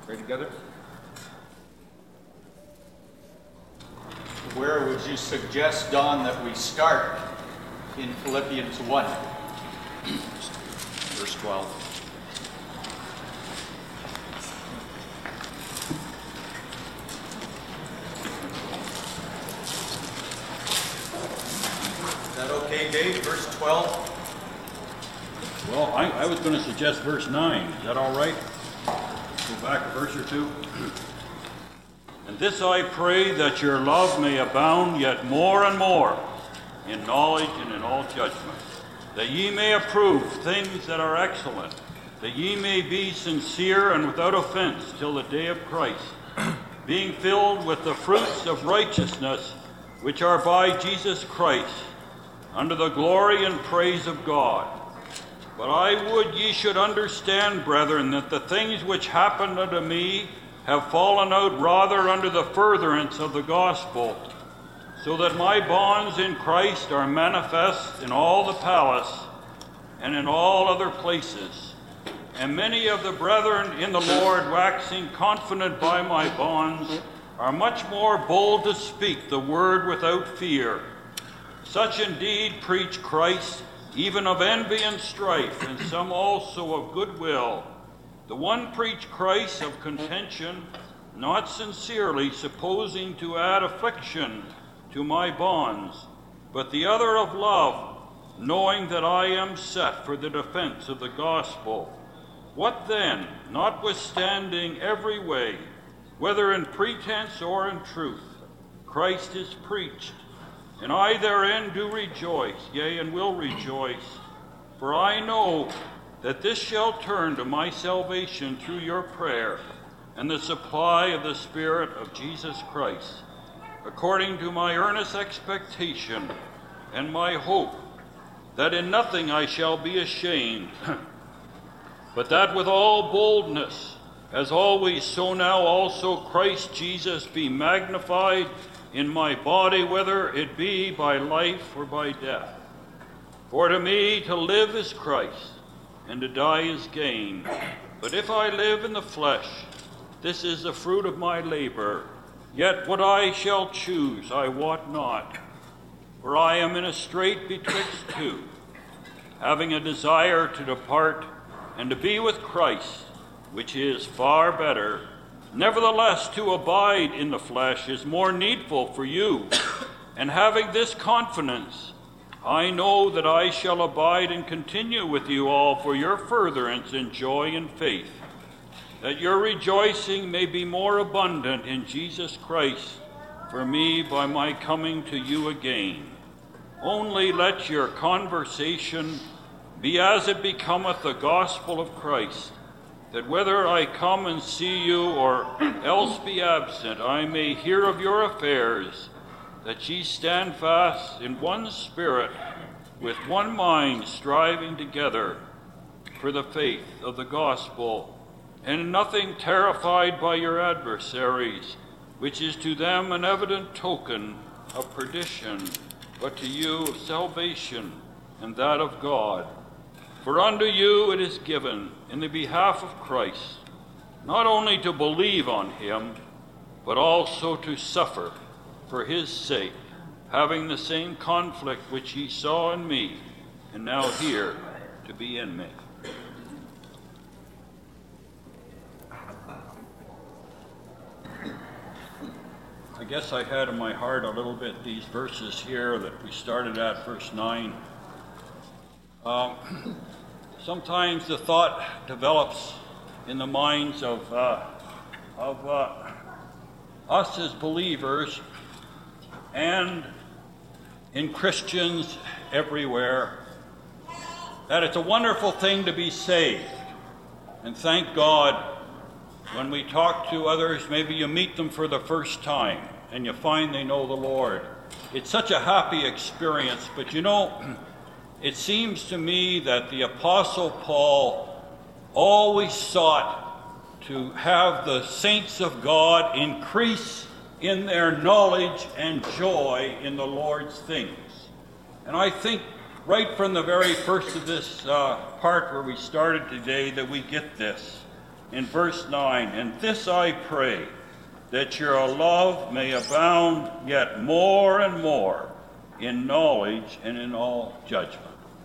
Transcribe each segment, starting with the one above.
Pray together. Where would you suggest, Don, that we start in Philippians 1? Verse 12. Is that okay, Dave? Verse 12? Well, I was going to suggest verse 9. Is that all right? Go back a verse or two. And this I pray, that your love may abound yet more and more in knowledge and in all judgment, that ye may approve things that are excellent, that ye may be sincere and without offense till the day of Christ, being filled with the fruits of righteousness which are by Jesus Christ, unto the glory and praise of God. But I would ye should understand, brethren, that the things which happened unto me have fallen out rather under the furtherance of the gospel, so that my bonds in Christ are manifest in all the palace and in all other places. And many of the brethren in the Lord, waxing confident by my bonds, are much more bold to speak the word without fear. Such indeed preach Christ, even of envy and strife, and some also of goodwill. The one preach Christ of contention, not sincerely, supposing to add affliction to my bonds, but the other of love, knowing that I am set for the defense of the gospel. What then, notwithstanding every way, whether in pretense or in truth, Christ is preached, and I therein do rejoice, yea, and will rejoice. For I know that this shall turn to my salvation through your prayer and the supply of the Spirit of Jesus Christ, according to my earnest expectation and my hope, that in nothing I shall be ashamed, but that with all boldness, as always, so now also Christ Jesus be magnified in my body, whether it be by life or by death. For to me to live is Christ, and to die is gain. But if I live in the flesh, this is the fruit of my labor. Yet what I shall choose I wot not, for I am in a strait betwixt two, having a desire to depart and to be with Christ, which is far better. Nevertheless, to abide in the flesh is more needful for you. And having this confidence, I know that I shall abide and continue with you all for your furtherance in joy and faith, that your rejoicing may be more abundant in Jesus Christ for me by my coming to you again. Only let your conversation be as it becometh the gospel of Christ, that whether I come and see you or else be absent, I may hear of your affairs, that ye stand fast in one spirit, with one mind, striving together for the faith of the gospel, and in nothing terrified by your adversaries, which is to them an evident token of perdition, but to you of salvation, and that of God. For unto you it is given, in the behalf of Christ, not only to believe on him, but also to suffer for his sake, having the same conflict which ye saw in me, and now hear to be in me. I guess I had in my heart a little bit these verses here that we started at, verse 9. Sometimes the thought develops in the minds of us as believers and in Christians everywhere that it's a wonderful thing to be saved. And thank God, when we talk to others, maybe you meet them for the first time and you find they know the Lord. It's such a happy experience, but you know, it seems to me that the Apostle Paul always sought to have the saints of God increase in their knowledge and joy in the Lord's things. And I think right from the very first of this part where we started today that we get this. in verse 9, and this I pray, that your love may abound yet more and more in knowledge and in all judgment.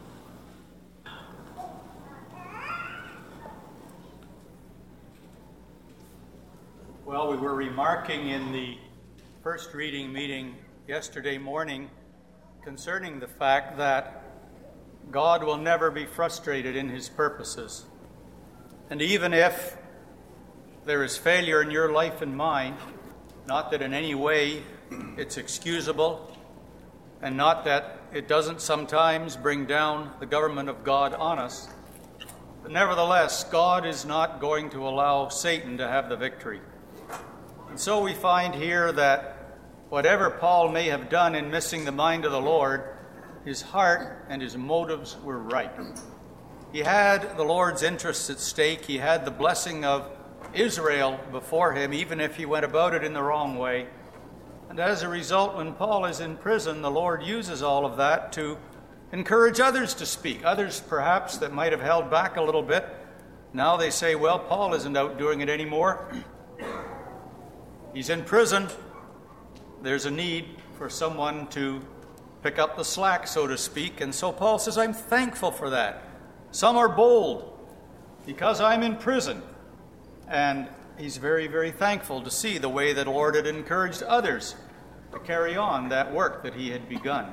Well, we were remarking in the first reading meeting yesterday morning concerning the fact that God will never be frustrated in his purposes. And even if there is failure in your life and mine, not that in any way it's excusable, and not that it doesn't sometimes bring down the government of God on us, but nevertheless, God is not going to allow Satan to have the victory. And so we find here that whatever Paul may have done in missing the mind of the Lord, his heart and his motives were right. He had the Lord's interests at stake. He had the blessing of Israel before him, even if he went about it in the wrong way. And as a result, when Paul is in prison, the Lord uses all of that to encourage others to speak. Others, perhaps, that might have held back a little bit. Now they say, well, Paul isn't out doing it anymore. He's in prison. There's a need for someone to pick up the slack, so to speak. And so Paul says, I'm thankful for that. Some are bold because I'm in prison. And he's very, very thankful to see the way that the Lord had encouraged others to carry on that work that he had begun.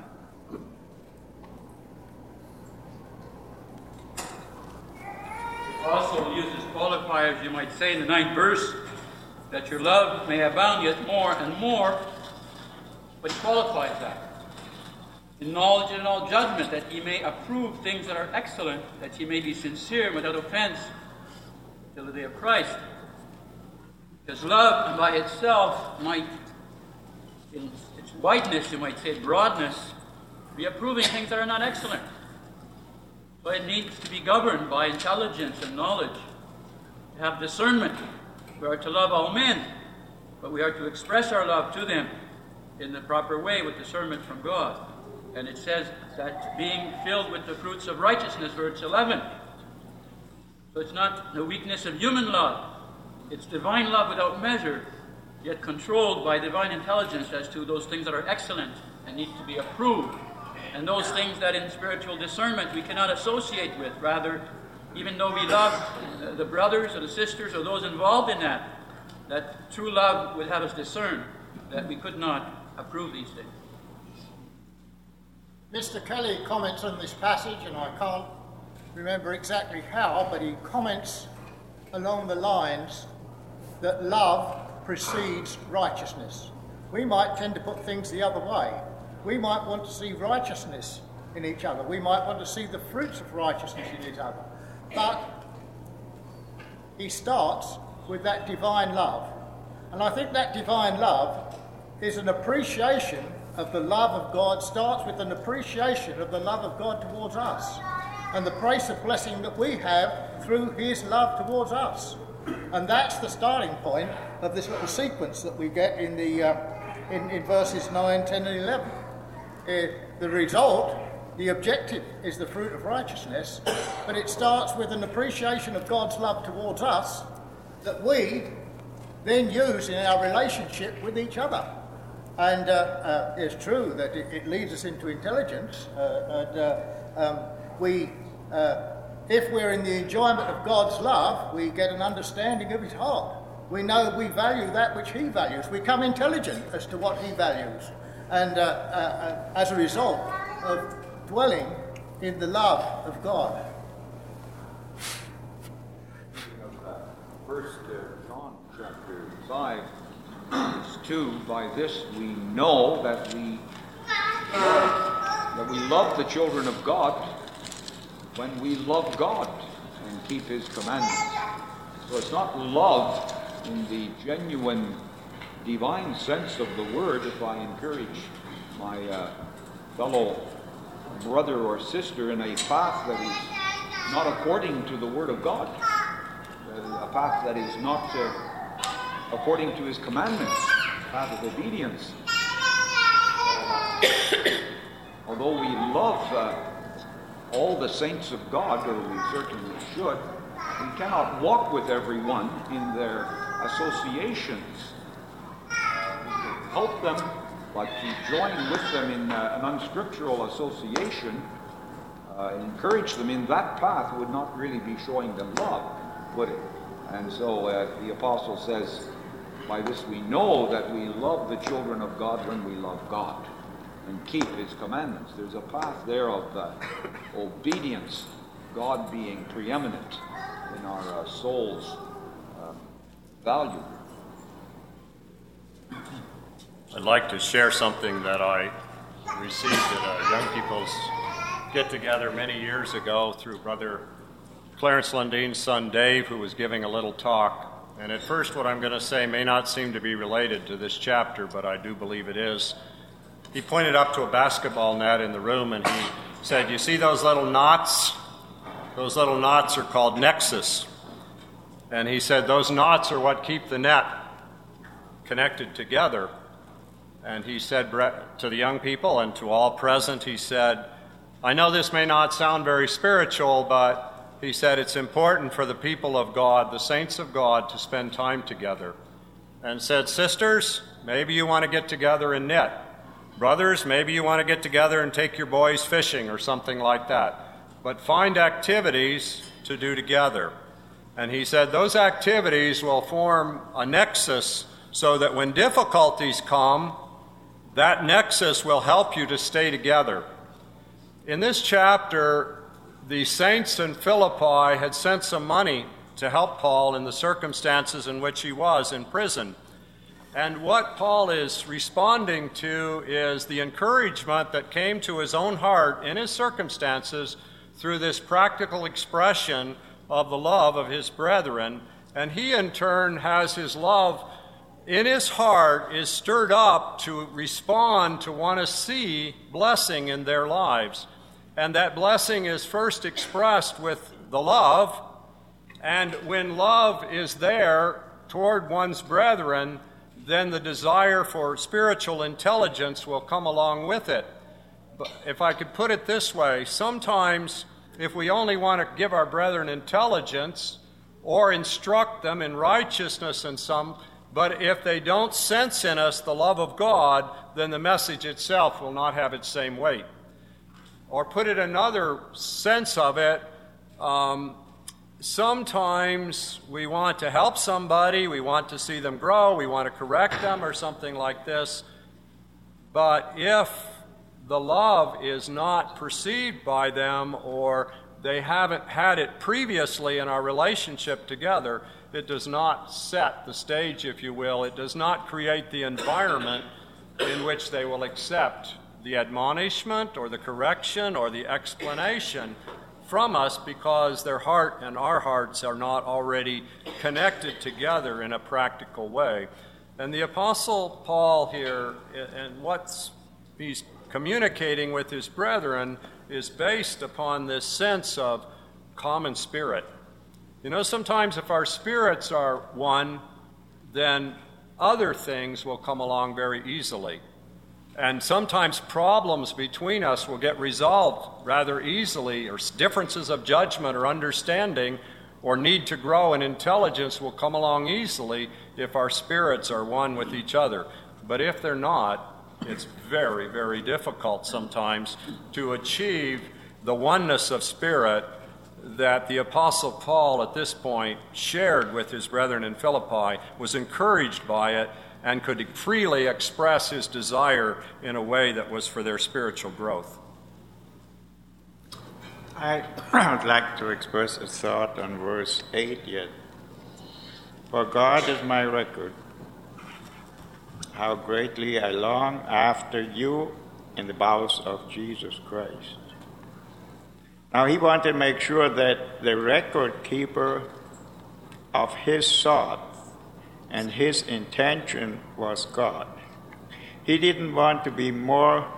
Also uses qualifiers, you might say, in the 9th verse, that your love may abound yet more and more, but he qualifies that. In knowledge and in all judgment, that ye may approve things that are excellent, that ye may be sincere and without offense till the day of Christ. Because love by itself might, in its wideness, you might say broadness, be approving things that are not excellent. So it needs to be governed by intelligence and knowledge, to have discernment. We are to love all men, but we are to express our love to them in the proper way with discernment from God. And it says that being filled with the fruits of righteousness, verse 11. So it's not the weakness of human love. It's divine love without measure, yet controlled by divine intelligence as to those things that are excellent and need to be approved. And those things that in spiritual discernment we cannot associate with. Rather, even though we love the brothers or the sisters or those involved in that true love would have us discern that we could not approve these things. Mr. Kelly comments on this passage, and I can't remember exactly how, but he comments along the lines that love precedes righteousness. We might tend to put things the other way. We might want to see righteousness in each other. We might want to see the fruits of righteousness in each other. But he starts with that divine love. And I think that divine love is an appreciation of the love of God, starts with an appreciation of the love of God towards us and the grace of blessing that we have through his love towards us. And that's the starting point of this little sequence that we get in in verses 9, 10 and 11. The result, the objective, is the fruit of righteousness, but it starts with an appreciation of God's love towards us that we then use in our relationship with each other. And it's true that it leads us into intelligence. If we're in the enjoyment of God's love, we get an understanding of his heart. We know we value that which he values. We become intelligent as to what he values. And as a result of dwelling in the love of God. First John chapter 5, verse 2, by this we know that we love the children of God when we love God and keep his commandments. So it's not love in the genuine divine sense of the word if I encourage my fellow brother or sister in a path that is not according to the word of God, a path that is not according to his commandments, a path of obedience. Although we love all the saints of God, or we certainly should, We cannot walk with everyone in their associations. Help them, but to join with them in an unscriptural association, encourage them in that path would not really be showing them love, would it? And so the apostle says, by this we know that we love the children of God when we love God and keep his commandments. There's a path there of obedience, God being preeminent in our soul's value. I'd like to share something that I received at a young people's get-together many years ago through Brother Clarence Lundine's son Dave, who was giving a little talk. And at first what I'm going to say may not seem to be related to this chapter, but I do believe it is. He pointed up to a basketball net in the room and he said, "You see those little knots? Those little knots are called nexus." And he said, those knots are what keep the net connected together. And he said to the young people and to all present, he said, "I know this may not sound very spiritual, but," he said, "it's important for the people of God, the saints of God, to spend time together." And said, "Sisters, maybe you want to get together and knit. Brothers, maybe you want to get together and take your boys fishing or something like that. But find activities to do together." And he said those activities will form a nexus so that when difficulties come, that nexus will help you to stay together. In this chapter, the saints in Philippi had sent some money to help Paul in the circumstances in which he was in prison. And what Paul is responding to is the encouragement that came to his own heart in his circumstances through this practical expression of the love of his brethren. And he in turn has his love in his heart is stirred up to respond, to want to see blessing in their lives. And that blessing is first expressed with the love. And when love is there toward one's brethren, then the desire for spiritual intelligence will come along with it. But if I could put it this way, sometimes if we only want to give our brethren intelligence or instruct them in righteousness and some, but if they don't sense in us the love of God, then the message itself will not have its same weight. Or put it another sense of it, sometimes we want to help somebody, we want to see them grow, we want to correct them or something like this. But if the love is not perceived by them or they haven't had it previously in our relationship together, it does not set the stage, if you will. It does not create the environment in which they will accept the admonishment or the correction or the explanation from us, because their heart and our hearts are not already connected together in a practical way. And the Apostle Paul here, and what he's communicating with his brethren, is based upon this sense of common spirit. You know, sometimes if our spirits are one, then other things will come along very easily. And sometimes problems between us will get resolved rather easily, or differences of judgment or understanding or need to grow in intelligence will come along easily if our spirits are one with each other. But if they're not, it's very, very difficult sometimes to achieve the oneness of spirit that the Apostle Paul at this point shared with his brethren in Philippi, was encouraged by it, and could freely express his desire in a way that was for their spiritual growth. I would like to express a thought on verse 8 yet. "For God is my record, how greatly I long after you in the bowels of Jesus Christ." Now he wanted to make sure that the record keeper of his thought and his intention was God. He didn't want to be more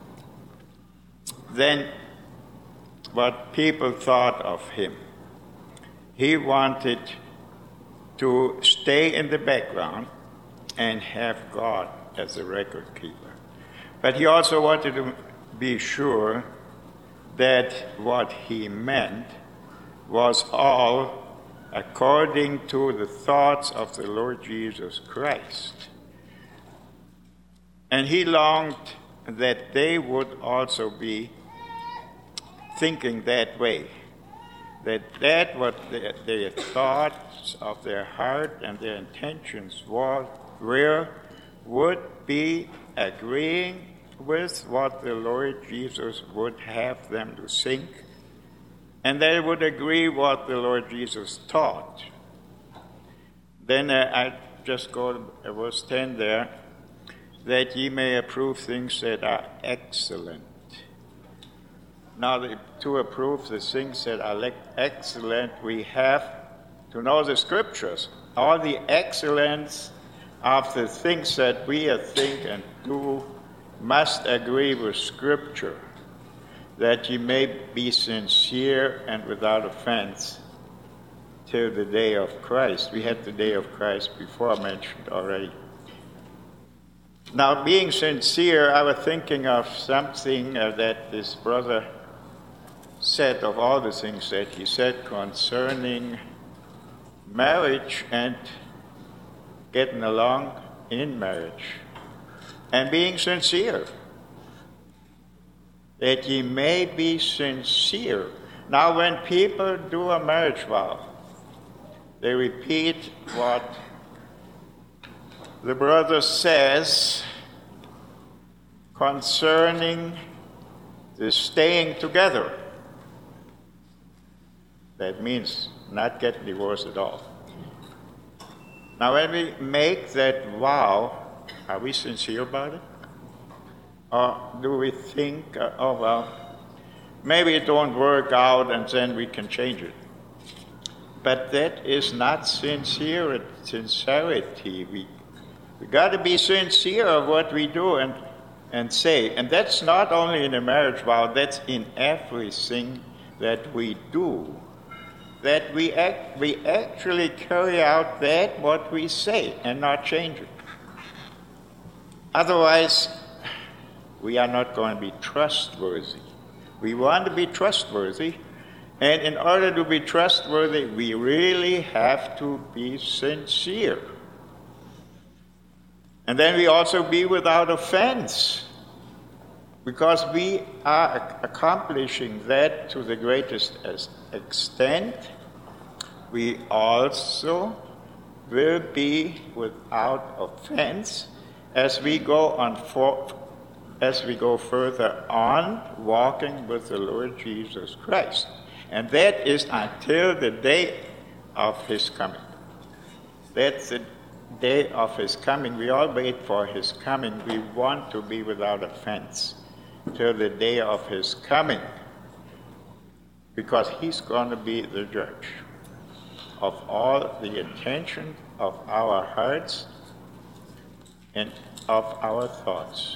than what people thought of him. He wanted to stay in the background and have God as a record keeper. But he also wanted to be sure that what he meant was all according to the thoughts of the Lord Jesus Christ. And he longed that they would also be thinking that way, that what their thoughts of their heart and their intentions were would be agreeing with what the Lord Jesus would have them to think, and they would agree what the Lord Jesus taught. Then I just go to verse 10 there, that ye may approve things that are excellent. Now, to approve the things that are excellent, we have to know the Scriptures. All the excellence of the things that we think and do must agree with Scripture, that ye may be sincere and without offense till the day of Christ. We had the day of Christ before mentioned already. Now, being sincere, I was thinking of something that this brother said, of all the things that he said concerning marriage and getting along in marriage and being sincere. That ye may be sincere. Now, when people do a marriage vow, they repeat what the brother says concerning the staying together. That means not getting divorced at all. Now, when we make that vow, are we sincere about it? Or do we think, oh, well, maybe it don't work out and then we can change it? But that is not sincerity. We got to be sincere of what we do and say. And that's not only in a marriage vow, that's in everything that we do. That we actually carry out that what we say and not change it. Otherwise, we are not going to be trustworthy. We want to be trustworthy, and in order to be trustworthy, we really have to be sincere. And then we also be without offense, because we are accomplishing that to the greatest extent. We also will be without offense as we go further on walking with the Lord Jesus Christ. And that is until the day of his coming. That's the day of his coming. We all wait for his coming. We want to be without offense till the day of his coming, because he's going to be the judge of all the intention of our hearts and of our thoughts.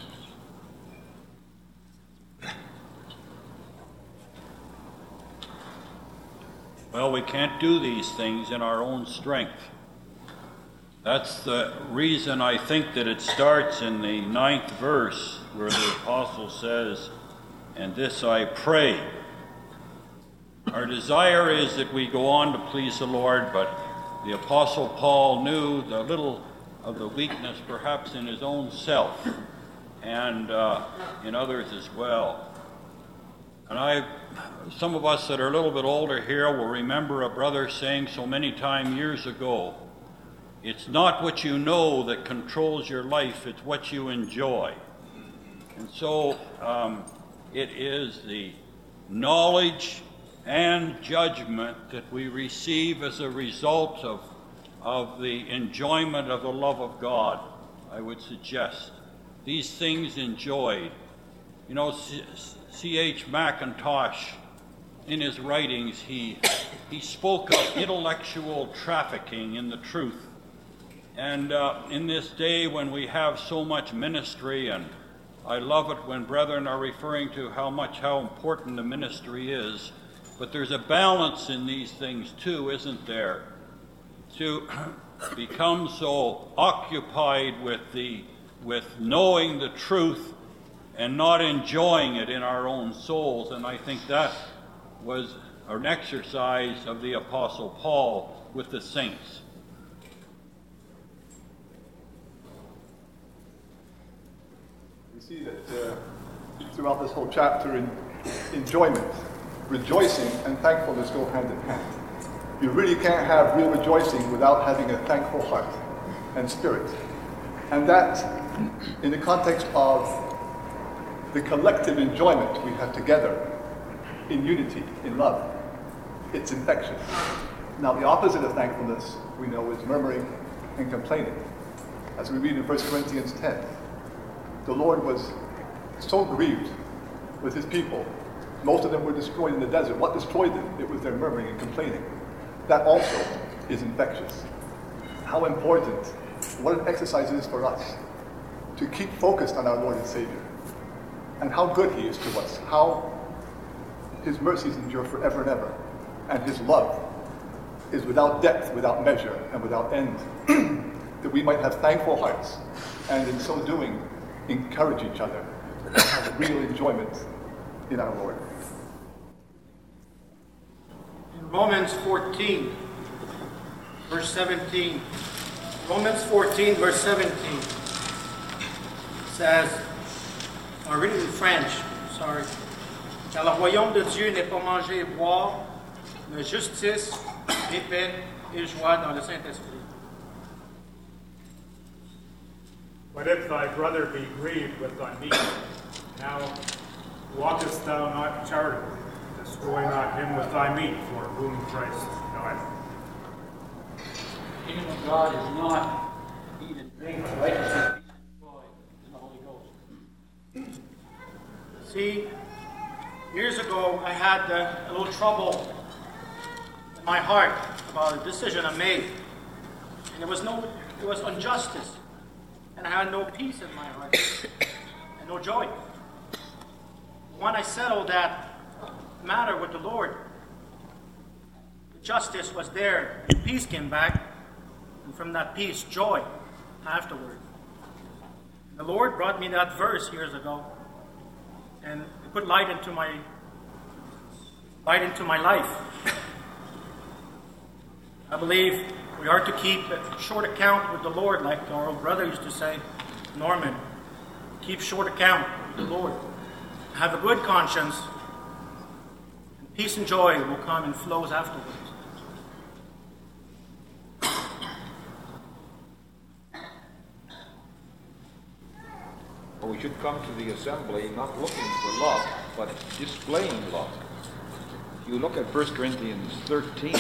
Well, we can't do these things in our own strength. That's the reason I think that it starts in the 9th verse, where the apostle says, "And this I pray." Our desire is that we go on to please the Lord, but the apostle Paul knew the little of the weakness perhaps in his own self and in others as well. And some of us that are a little bit older here will remember a brother saying so many years ago, "It's not what you know that controls your life, it's what you enjoy." And so it is the knowledge and judgment that we receive as a result of the enjoyment of the love of God, I would suggest. These things enjoyed. You know, C.H. Mackintosh, in his writings, he spoke of intellectual trafficking in the truth. And in this day when we have so much ministry, and I love it when brethren are referring to how important the ministry is, but there's a balance in these things too, isn't there? To become so occupied with knowing the truth and not enjoying it in our own souls. And I think that was an exercise of the Apostle Paul with the saints. We see that throughout this whole chapter, enjoyment, rejoicing, and thankfulness go hand in hand. You really can't have real rejoicing without having a thankful heart and spirit. And that, in the context of the collective enjoyment we have together in unity, in love, it's infectious. Now, the opposite of thankfulness, we know, is murmuring and complaining. As we read in 1 Corinthians 10, the Lord was so grieved with his people. Most of them were destroyed in the desert. What destroyed them? It was their murmuring and complaining. That also is infectious. How important, what an exercise it is for us to keep focused on our Lord and Savior and how good he is to us, how his mercies endure forever and ever, and his love is without depth, without measure, and without end, that we might have thankful hearts, and in so doing, encourage each other to have real enjoyment in our Lord. In Romans 14, verse 17, Romans 14, verse 17 says, I'm reading in French, sorry. Car le royaume de Dieu n'est pas manger et boire, mais justice, et paix et joie dans le Saint-Esprit. What if thy brother be grieved with thy meat? Now walkest thou not charitably? Destroy not him with thy meat, for whom Christ died. The kingdom of God is not eat and drink, but righteousness, peace, and joy in the Holy Ghost. See, years ago I had a little trouble in my heart about a decision I made. And it was injustice. And I had no peace in my heart and no joy. When I settled that matter with the Lord, the justice was there, peace came back, and from that peace, joy afterward. The Lord brought me that verse years ago, and it put light into my life. I believe we are to keep a short account with the Lord, like our old brother used to say, Norman. Keep short account with the Lord. Have a good conscience, and peace and joy will come and flows afterwards. Well, we should come to the assembly not looking for love, but displaying love. If you look at 1 Corinthians 13,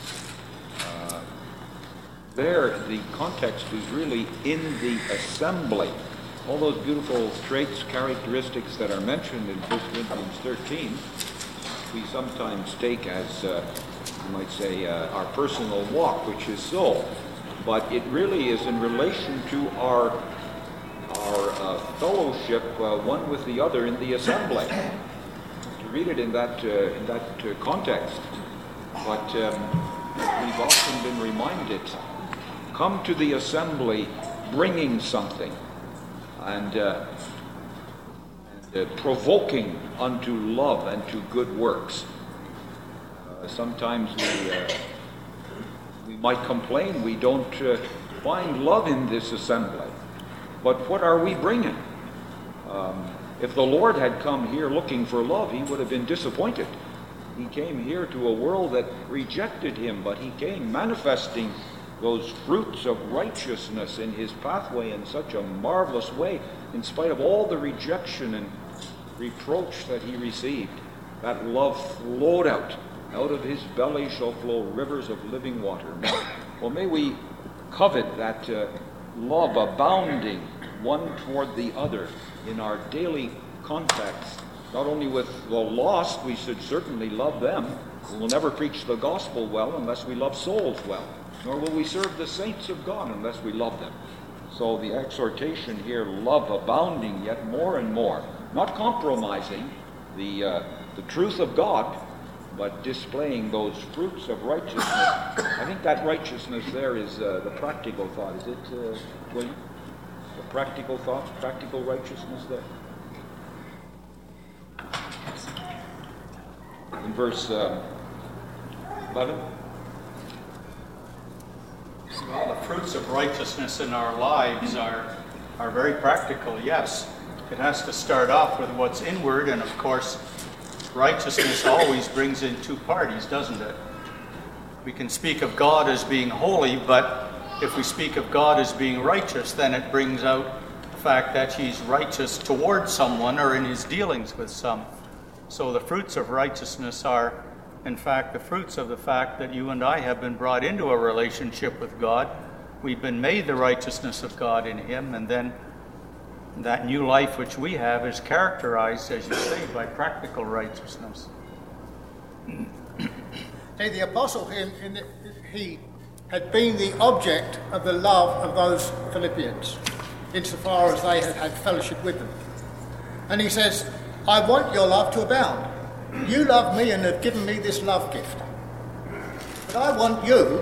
there the context is really in the assembly. All those beautiful traits, characteristics that are mentioned in 1 Corinthians 13, we sometimes take as, you might say, our personal walk, which is so. But it really is in relation to our fellowship, one with the other in the assembly. To read it in that context. But we've often been reminded, come to the assembly bringing something and provoking unto love and to good works. Sometimes we might complain we don't find love in this assembly. But what are we bringing? If the Lord had come here looking for love, he would have been disappointed. He came here to a world that rejected him, but he came manifesting those fruits of righteousness in his pathway in such a marvelous way, in spite of all the rejection and reproach that he received. That love flowed out of his belly shall flow rivers of living water. Well, may we covet that love abounding one toward the other in our daily contacts, not only with the lost, we should certainly love them. We'll never preach the gospel well unless we love souls well, nor will we serve the saints of God unless we love them. So the exhortation here, love abounding yet more and more, not compromising the truth of God, but displaying those fruits of righteousness. I think that righteousness there is the practical thought. Is it, William? The practical thought, practical righteousness there? In verse 11. fruits of righteousness in our lives are very practical, yes. It has to start off with what's inward, and of course, righteousness always brings in two parties, doesn't it? We can speak of God as being holy, but if we speak of God as being righteous, then it brings out the fact that he's righteous towards someone or in his dealings with some. So the fruits of righteousness are, in fact, the fruits of the fact that you and I have been brought into a relationship with God. We've been made the righteousness of God in him, and then that new life which we have is characterized, as you say, by practical righteousness. See, the apostle, he had been the object of the love of those Philippians, insofar as they had had fellowship with them. And he says, I want your love to abound. You love me and have given me this love gift. But I want you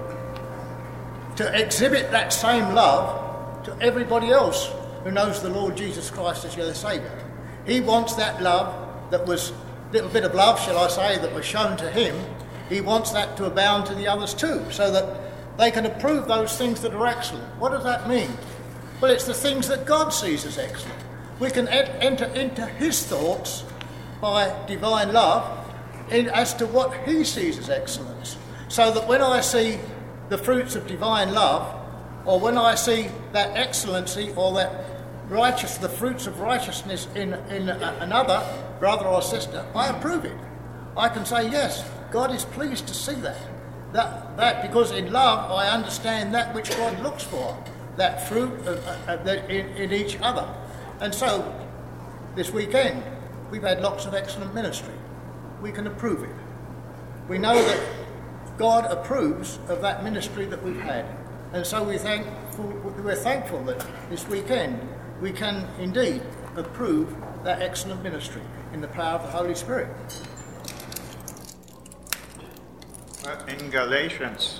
to exhibit that same love to everybody else who knows the Lord Jesus Christ as your Saviour. He wants that love that was, a little bit of love, shall I say, that was shown to him. He wants that to abound to the others too, so that they can approve those things that are excellent. What does that mean? Well, it's the things that God sees as excellent. We can enter into his thoughts by divine love as to what he sees as excellence. So that when I see the fruits of divine love, or when I see that excellency or that the fruits of righteousness in another brother or sister, I approve it. I can say, yes, God is pleased to see that because in love I understand that which God looks for, that fruit in each other. And so this weekend we've had lots of excellent ministry. We can approve it. We know that God approves of that ministry that we've had, and so we're thankful that this weekend we can indeed approve that excellent ministry in the power of the Holy Spirit. In Galatians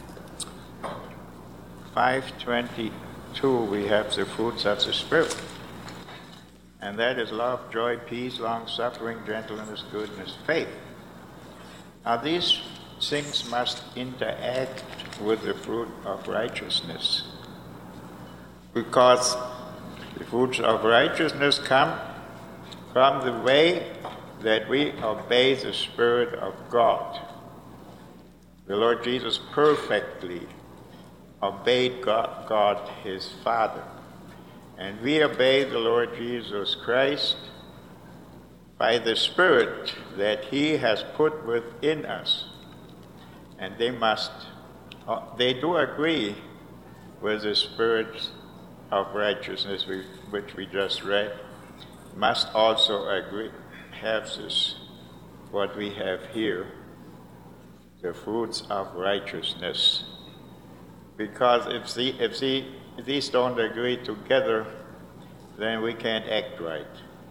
5:22 we have the fruits of the Spirit. And that is love, joy, peace, long-suffering, gentleness, goodness, faith. Now these things must interact with the fruit of righteousness. Because the fruits of righteousness come from the way that we obey the Spirit of God. The Lord Jesus perfectly obeyed God his Father. And we obey the Lord Jesus Christ by the Spirit that he has put within us. And they do agree with the Spirit of righteousness which we just read, must also have this, what we have here, the fruits of righteousness. Because if these don't agree together, then we can't act right.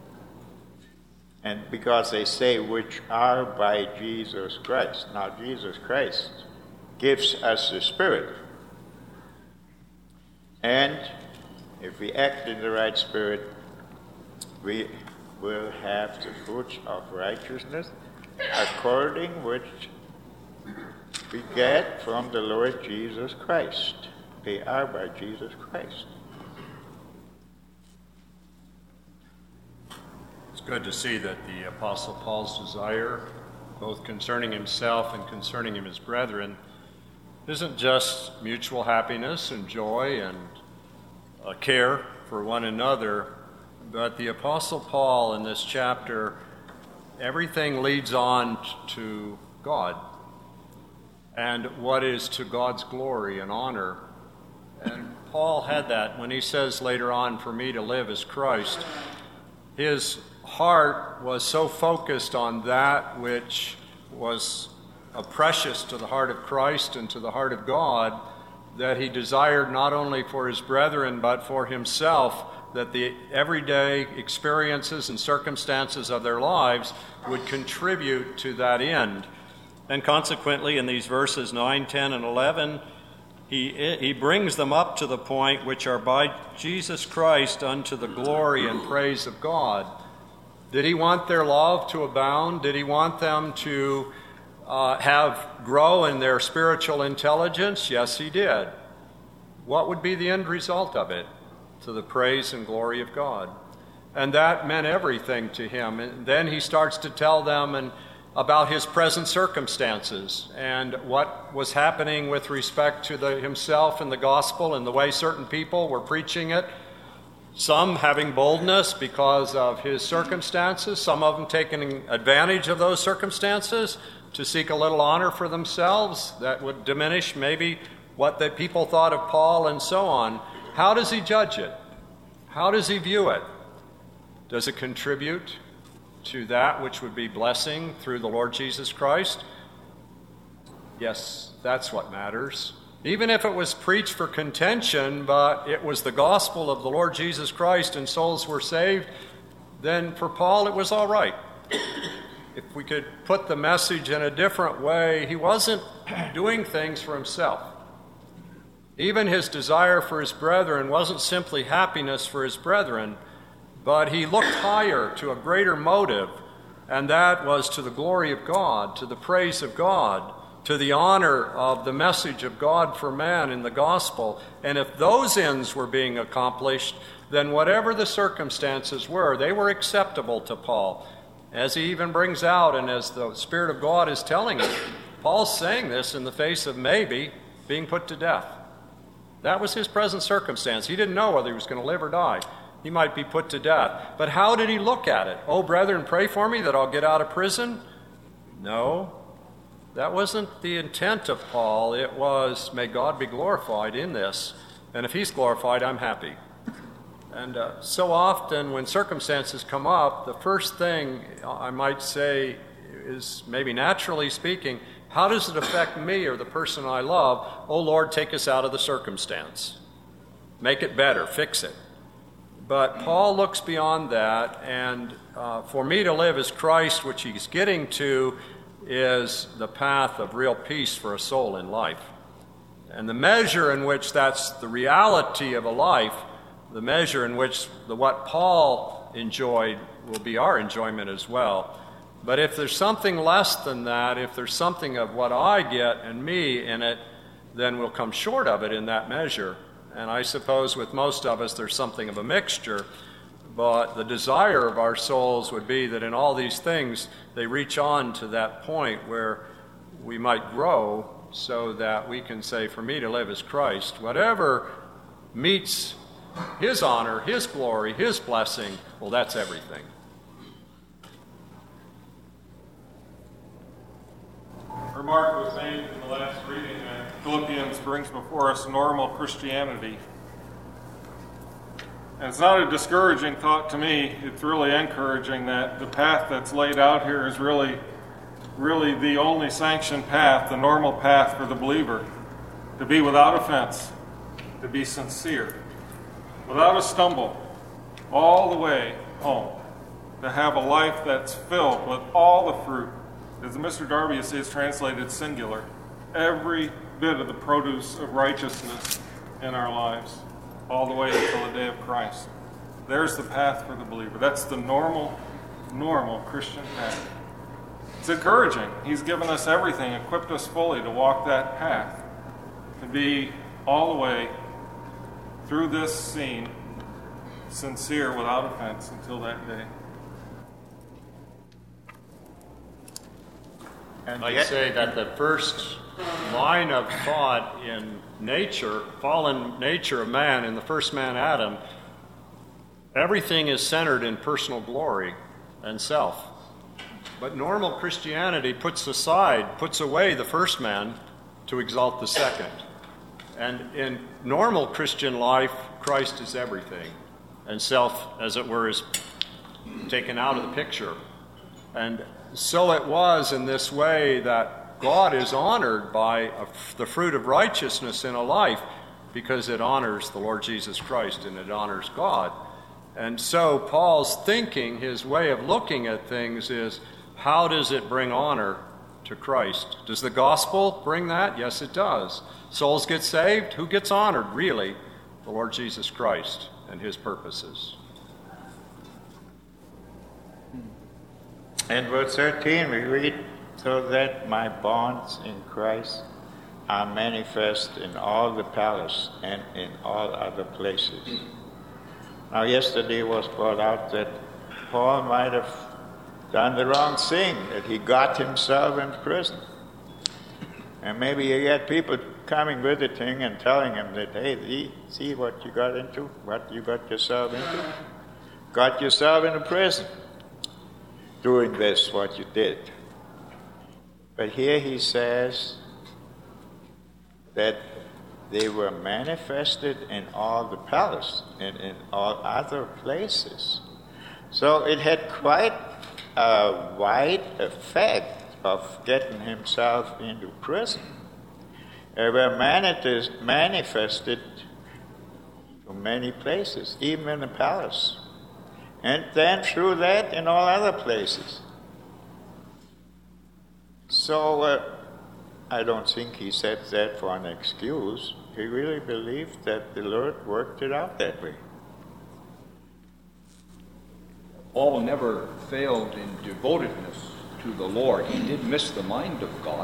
And because they say, which are by Jesus Christ. Now, Jesus Christ gives us the Spirit. And if we act in the right spirit, we will have the fruits of righteousness according which we get from the Lord Jesus Christ. They are by Jesus Christ. It's good to see that the Apostle Paul's desire, both concerning himself and concerning his brethren, isn't just mutual happiness and joy and care for one another, but the Apostle Paul in this chapter, everything leads on to God and what is to God's glory and honor. And Paul had that when he says later on, for me to live is Christ. His heart was so focused on that which was precious to the heart of Christ and to the heart of God, that he desired not only for his brethren but for himself that the everyday experiences and circumstances of their lives would contribute to that end. And consequently, in these verses 9, 10, and 11, he brings them up to the point which are by Jesus Christ unto the glory and praise of God. Did he want their love to abound? Did he want them to grow in their spiritual intelligence? Yes, he did. what would be the end result of it? To the praise and glory of God. And that meant everything to him. And then he starts to tell them about his present circumstances and what was happening with respect to himself and the gospel and the way certain people were preaching it. Some having boldness because of his circumstances, some of them taking advantage of those circumstances to seek a little honor for themselves that would diminish maybe what the people thought of Paul and so on. How does he judge it? How does he view it? Does it contribute to that which would be blessing through the Lord Jesus Christ? Yes, that's what matters. Even if it was preached for contention, but it was the gospel of the Lord Jesus Christ and souls were saved, then for Paul it was all right. If we could put the message in a different way, he wasn't doing things for himself. Even his desire for his brethren wasn't simply happiness for his brethren, but he looked higher to a greater motive, and that was to the glory of God, to the praise of God, to the honor of the message of God for man in the gospel. And if those ends were being accomplished, then whatever the circumstances were, they were acceptable to Paul. As he even brings out, and as the Spirit of God is telling us, Paul's saying this in the face of maybe being put to death. That was his present circumstance. He didn't know whether he was going to live or die. He might be put to death. But how did he look at it? Oh, brethren, pray for me that I'll get out of prison? No, that wasn't the intent of Paul. It was, may God be glorified in this. And if he's glorified, I'm happy. And so often when circumstances come up, the first thing I might say is, maybe naturally speaking, how does it affect me or the person I love? Oh, Lord, take us out of the circumstance. Make it better. Fix it. But Paul looks beyond that, and for me to live as Christ, which he's getting to, is the path of real peace for a soul in life. And the measure in which that's the reality of a life, the measure in which what Paul enjoyed will be our enjoyment as well. But if there's something less than that, if there's something of what I get and me in it, then we'll come short of it in that measure. And I suppose with most of us there's something of a mixture, but the desire of our souls would be that in all these things they reach on to that point where we might grow so that we can say, for me to live as Christ. Whatever meets his honor, his glory, his blessing, well, that's everything. Remark was made in the last reading that Philippians brings before us normal Christianity. And it's not a discouraging thought to me. It's really encouraging that the path that's laid out here is really the only sanctioned path, the normal path for the believer. To be without offense, to be sincere, without a stumble, all the way home. To have a life that's filled with all the fruit. As Mr. Darby is translated singular, every bit of the produce of righteousness in our lives, all the way until the day of Christ. There's the path for the believer. That's the normal Christian path. It's encouraging. He's given us everything, equipped us fully to walk that path, to be all the way through this scene, sincere without offense until that day. And I'd say that the first line of thought in nature, fallen nature of man, in the first man Adam, everything is centered in personal glory and self. But normal Christianity puts away the first man to exalt the second. And in normal Christian life, Christ is everything. And self, as it were, is taken out of the picture. And so it was in this way that God is honored by the fruit of righteousness in a life because it honors the Lord Jesus Christ and it honors God. And so Paul's thinking, his way of looking at things is, how does it bring honor to Christ? Does the gospel bring that? Yes, it does. Souls get saved. Who gets honored, really? The Lord Jesus Christ and his purposes. In verse 13 we read, so that my bonds in Christ are manifest in all the palace and in all other places. Now, yesterday was brought out that Paul might have done the wrong thing, that he got himself in prison. And maybe he had people coming visiting and telling him that, hey, see what you got into, what you got yourself into? Got yourself into prison doing this, what you did. But here he says that they were manifested in all the palace and in all other places. So it had quite a wide effect of getting himself into prison. They were manifested in many places, even in the palace. And then through that in all other places. So I don't think he said that for an excuse. He really believed that the Lord worked it out that way. Paul never failed in devotedness to the Lord. He did miss the mind of God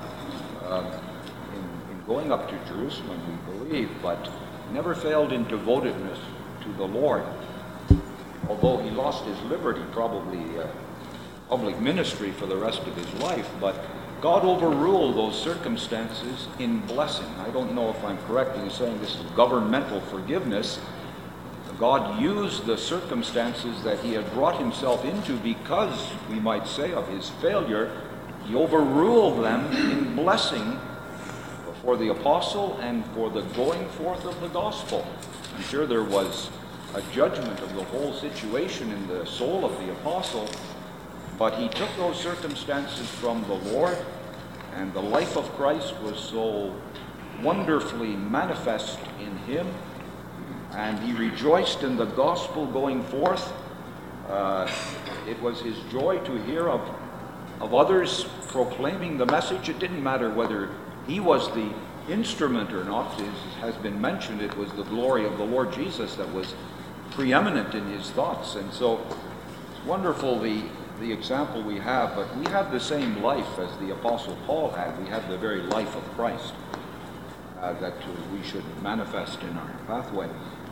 in going up to Jerusalem, we believe, but never failed in devotedness to the Lord. Although he lost his liberty, probably public ministry for the rest of his life, but God overruled those circumstances in blessing. I don't know if I'm correct in saying this is governmental forgiveness. God used the circumstances that he had brought himself into because, we might say, of his failure. He overruled them in blessing for the apostle and for the going forth of the gospel. I'm sure there was a judgment of the whole situation in the soul of the apostle, but he took those circumstances from the Lord, and the life of Christ was so wonderfully manifest in him, and he rejoiced in the gospel going forth. It was his joy to hear of others proclaiming the message. It didn't matter whether he was the instrument or not. As has been mentioned, it was the glory of the Lord Jesus that was preeminent in his thoughts. And so it's wonderful the example we have, but we have the same life as the Apostle Paul had. We have the very life of Christ that we should manifest in our pathway.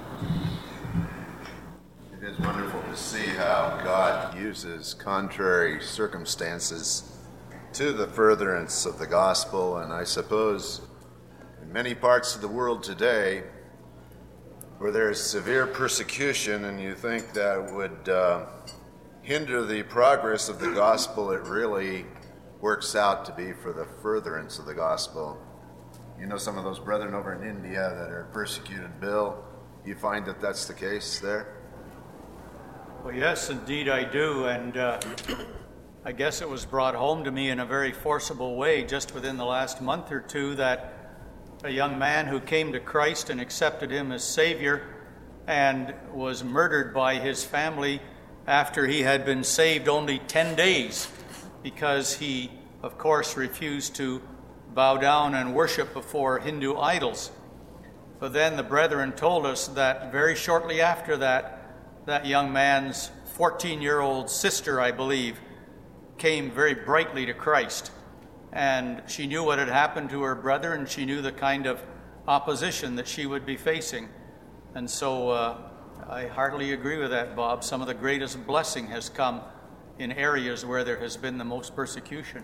It is wonderful to see how God uses contrary circumstances to the furtherance of the gospel, and I suppose in many parts of the world today where there is severe persecution and you think that would hinder the progress of the gospel, it really works out to be for the furtherance of the gospel. You know some of those brethren over in India that are persecuted, Bill? You find that that's the case there? Well, yes, indeed I do, and I guess it was brought home to me in a very forcible way just within the last month or two that a young man who came to Christ and accepted him as Savior and was murdered by his family after he had been saved only 10 days because he, of course, refused to bow down and worship before Hindu idols. But then the brethren told us that very shortly after that young man's 14-year-old sister, I believe, came very brightly to Christ. And she knew what had happened to her brother, and she knew the kind of opposition that she would be facing. And so I heartily agree with that, Bob. Some of the greatest blessing has come in areas where there has been the most persecution.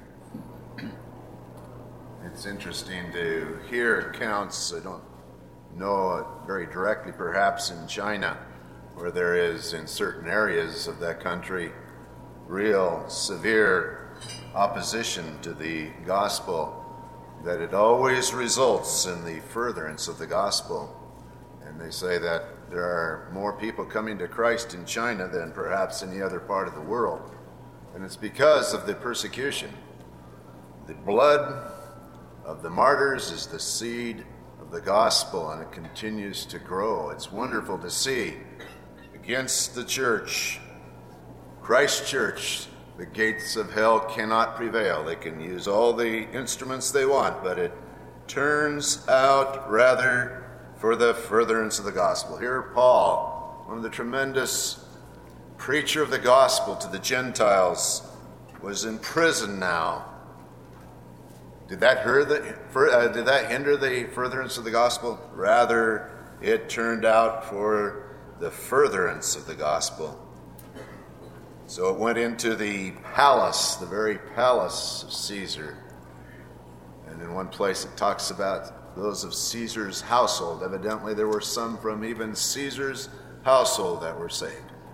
It's interesting to hear accounts, I don't know it very directly, perhaps in China, where there is in certain areas of that country real severe opposition to the gospel, that it always results in the furtherance of the gospel. And they say that there are more people coming to Christ in China than perhaps any other part of the world. And it's because of the persecution. The blood of the martyrs is the seed of the gospel, and it continues to grow. It's wonderful to see against the church, Christ Church, the gates of hell cannot prevail. They can use all the instruments they want, but it turns out rather for the furtherance of the gospel. Here Paul, one of the tremendous preacher of the gospel to the Gentiles, was in prison now, Did that hinder the furtherance of the gospel? Rather, it turned out for the furtherance of the gospel. So it went into the palace, the very palace of Caesar. And in one place it talks about those of Caesar's household. Evidently there were some from even Caesar's household that were saved.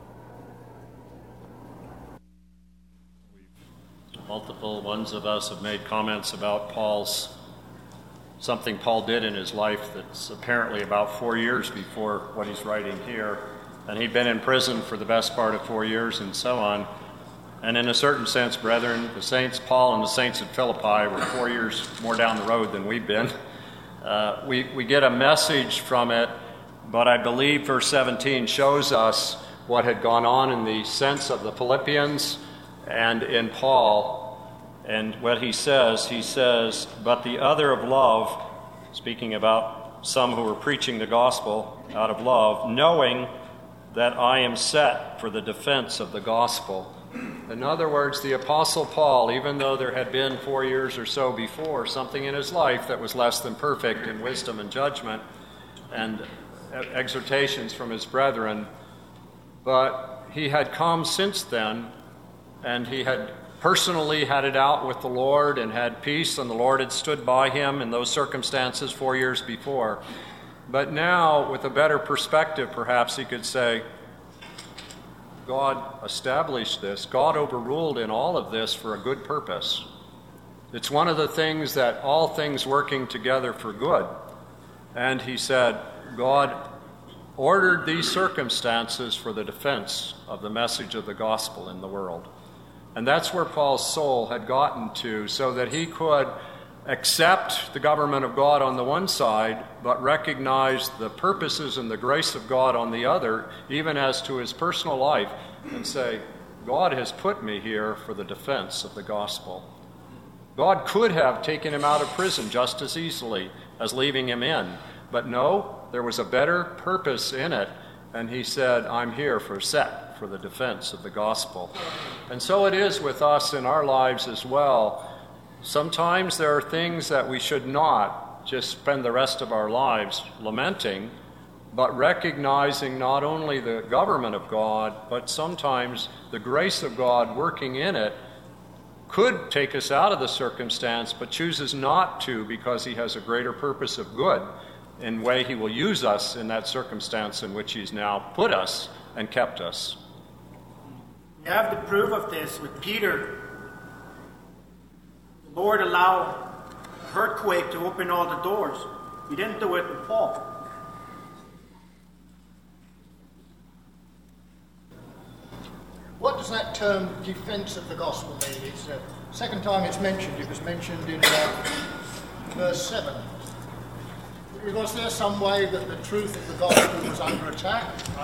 Multiple ones of us have made comments about something Paul did in his life that's apparently about 4 years before what he's writing here. And he'd been in prison for the best part of 4 years and so on. And in a certain sense, brethren, the saints, Paul and the saints at Philippi were 4 years more down the road than we've been. We get a message from it, but I believe verse 17 shows us what had gone on in the sense of the Philippians and in Paul. And what he says, but the other of love, speaking about some who were preaching the gospel out of love, knowing that I am set for the defense of the gospel. In other words, the Apostle Paul, even though there had been 4 years or so before something in his life that was less than perfect in wisdom and judgment and exhortations from his brethren, but he had come since then, and he had personally had it out with the Lord and had peace, and the Lord had stood by him in those circumstances 4 years before. But now, with a better perspective, perhaps he could say, God established this. God overruled in all of this for a good purpose. It's one of the things that all things working together for good. And he said, God ordered these circumstances for the defense of the message of the gospel in the world. And that's where Paul's soul had gotten to, so that he could accept the government of God on the one side, but recognize the purposes and the grace of God on the other, even as to his personal life, and say, God has put me here for the defense of the gospel. God could have taken him out of prison just as easily as leaving him in, but no, there was a better purpose in it, and he said, I'm here for the defense of the gospel. And so it is with us in our lives as well. Sometimes there are things that we should not just spend the rest of our lives lamenting, but recognizing not only the government of God, but sometimes the grace of God working in it could take us out of the circumstance, but chooses not to because he has a greater purpose of good in way he will use us in that circumstance in which he's now put us and kept us. We have the proof of this with Peter. The Lord allowed an earthquake to open all the doors. He didn't do it with Paul. What does that term defense of the gospel mean? It's the second time it's mentioned. It was mentioned in verse 7. Was there some way that the truth of the gospel was under attack?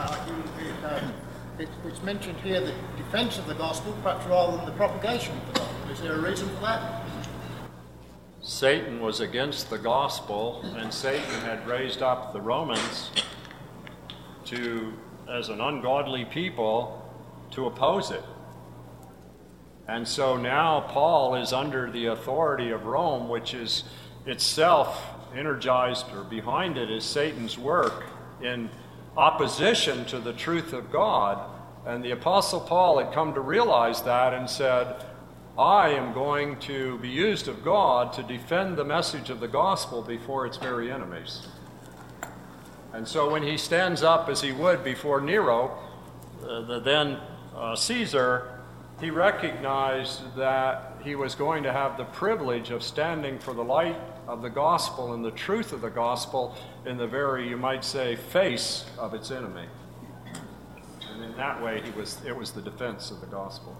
It's mentioned here the defense of the gospel, perhaps rather than the propagation of the gospel. Is there a reason for that? Satan was against the gospel, and Satan had raised up the Romans to, as an ungodly people, to oppose it. And so now Paul is under the authority of Rome, which is itself energized, or behind it is Satan's work in opposition to the truth of God. And the Apostle Paul had come to realize that and said, I am going to be used of God to defend the message of the gospel before its very enemies. And so when he stands up, as he would before Nero, the then Caesar, he recognized that he was going to have the privilege of standing for the light of the gospel and the truth of the gospel in the very, you might say, face of its enemy. And in that way, it was the defense of the gospel.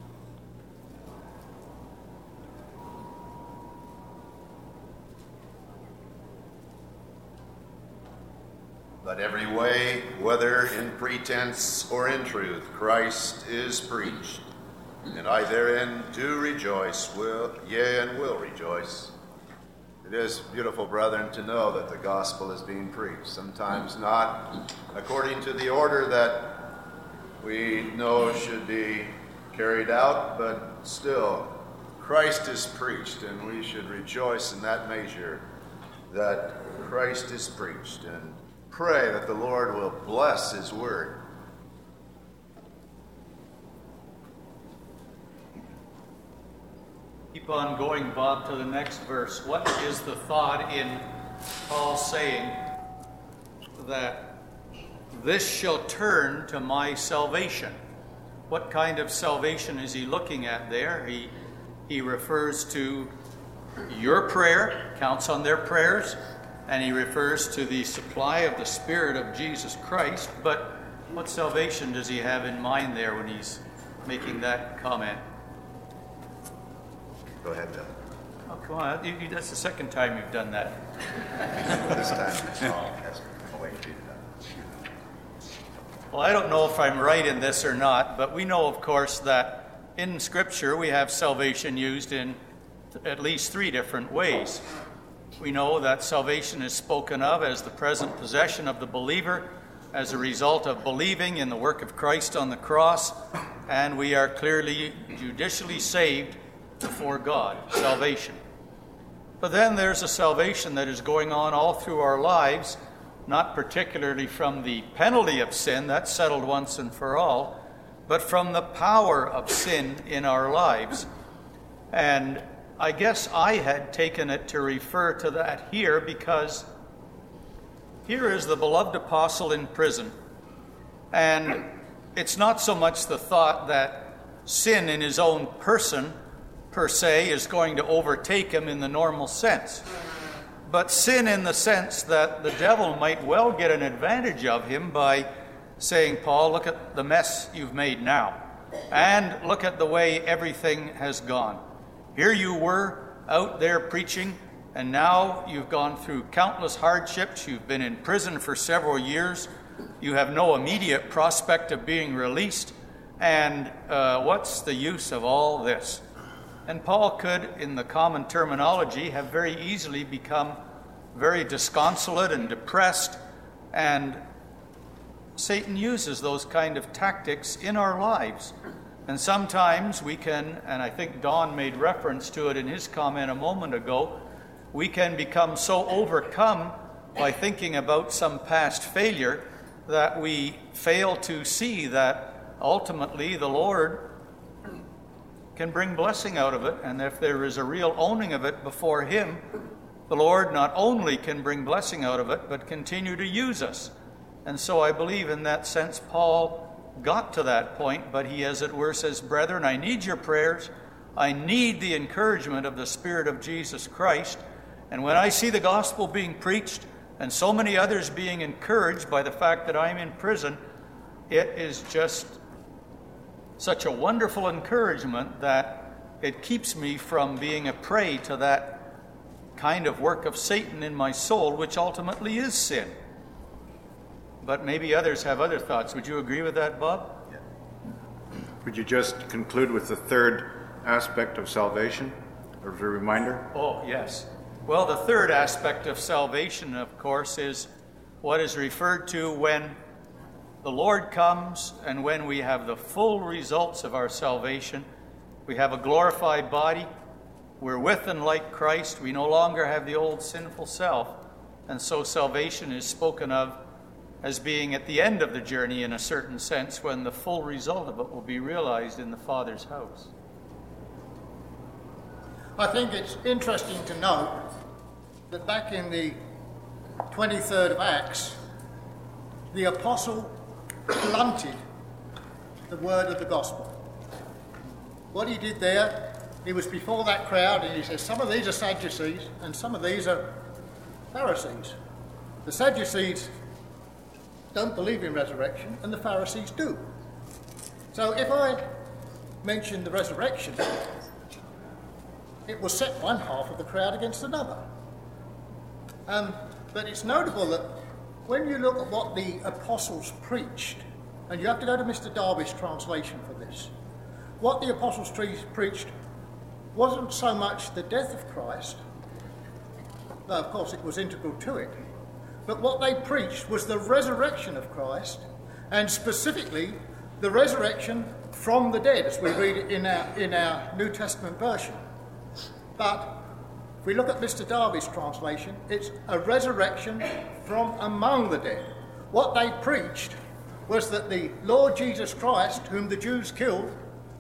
But every way, whether in pretense or in truth, Christ is preached. And I therein do rejoice, will rejoice. It is beautiful, brethren, to know that the gospel is being preached. Sometimes not according to the order that we know should be carried out, but still Christ is preached, and we should rejoice in that measure that Christ is preached, and pray that the Lord will bless his word. Keep on going, Bob, to the next verse. What is the thought in Paul saying that this shall turn to my salvation? What kind of salvation is he looking at there? He refers to your prayer, counts on their prayers, and he refers to the supply of the Spirit of Jesus Christ. But what salvation does he have in mind there when he's making that comment? Go ahead, Bill. Oh, come on. That's the second time you've done that. This time, Well, I don't know if I'm right in this or not, but we know, of course, that in Scripture we have salvation used in at least three different ways. We know that salvation is spoken of as the present possession of the believer as a result of believing in the work of Christ on the cross, and we are clearly judicially saved before God, salvation. But then there's a salvation that is going on all through our lives, not particularly from the penalty of sin, that's settled once and for all, but from the power of sin in our lives. And I guess I had taken it to refer to that here because here is the beloved apostle in prison. And it's not so much the thought that sin in his own person, per se, is going to overtake him in the normal sense, but sin in the sense that the devil might well get an advantage of him by saying, Paul, look at the mess you've made now, and look at the way everything has gone. Here you were out there preaching, and now you've gone through countless hardships. You've been in prison for several years. You have no immediate prospect of being released. And what's the use of all this? And Paul could, in the common terminology, have very easily become very disconsolate and depressed. And Satan uses those kind of tactics in our lives. And sometimes we can, and I think Don made reference to it in his comment a moment ago, we can become so overcome by thinking about some past failure that we fail to see that ultimately the Lord can bring blessing out of it. And if there is a real owning of it before him, the Lord not only can bring blessing out of it, but continue to use us. And so I believe in that sense Paul got to that point, but he, as it were, says, brethren, I need your prayers. I need the encouragement of the Spirit of Jesus Christ. And when I see the gospel being preached and so many others being encouraged by the fact that I'm in prison, it is just such a wonderful encouragement that it keeps me from being a prey to that kind of work of Satan in my soul, which ultimately is sin. But maybe others have other thoughts. Would you agree with that, Bob? Yeah. Would you just conclude with the third aspect of salvation, or as a reminder? Oh, yes. Well, the third aspect of salvation, of course, is what is referred to when the Lord comes and when we have the full results of our salvation. We have a glorified body. We're with and like Christ. We no longer have the old sinful self. And so salvation is spoken of as being at the end of the journey in a certain sense, when the full result of it will be realized in the Father's house. I think it's interesting to note that back in the 23rd of Acts, the apostle blunted the word of the gospel. What he did there, he was before that crowd and he says, some of these are Sadducees and some of these are Pharisees. The Sadducees don't believe in resurrection and the Pharisees do. So if I mention the resurrection, it will set one half of the crowd against another. But it's notable that when you look at what the apostles preached, and you have to go to Mr. Darby's translation for this, what the apostles preached wasn't so much the death of Christ, though of course it was integral to it, but what they preached was the resurrection of Christ, and specifically the resurrection from the dead, as we read it in our New Testament version. But if we look at Mr. Darby's translation, it's a resurrection from among the dead. What they preached was that the Lord Jesus Christ, whom the Jews killed,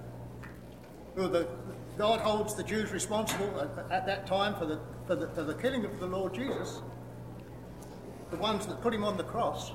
God holds the Jews responsible at that time for the killing of the Lord Jesus, the ones that put him on the cross.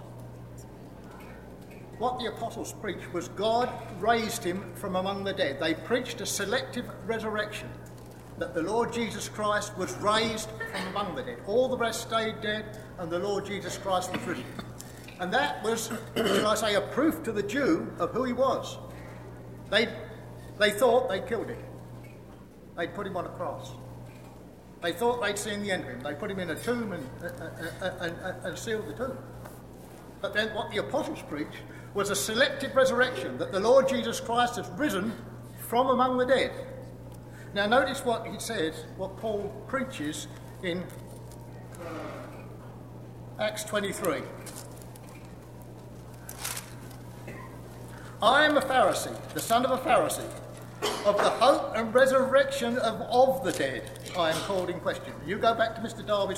What the apostles preached was God raised him from among the dead. They preached a selective resurrection, that the Lord Jesus Christ was raised from among the dead. All the rest stayed dead, and the Lord Jesus Christ was risen. And that was, shall I say, a proof to the Jew of who he was. They thought they'd killed him. They'd put him on a cross. They thought they'd seen the end of him. They put him in a tomb and sealed the tomb. But then what the apostles preached was a selective resurrection, that the Lord Jesus Christ has risen from among the dead. Now notice what he says, what Paul preaches in Acts 23. I am a Pharisee, the son of a Pharisee. Of the hope and resurrection of the dead, I am called in question. You go back to Mr. Darby's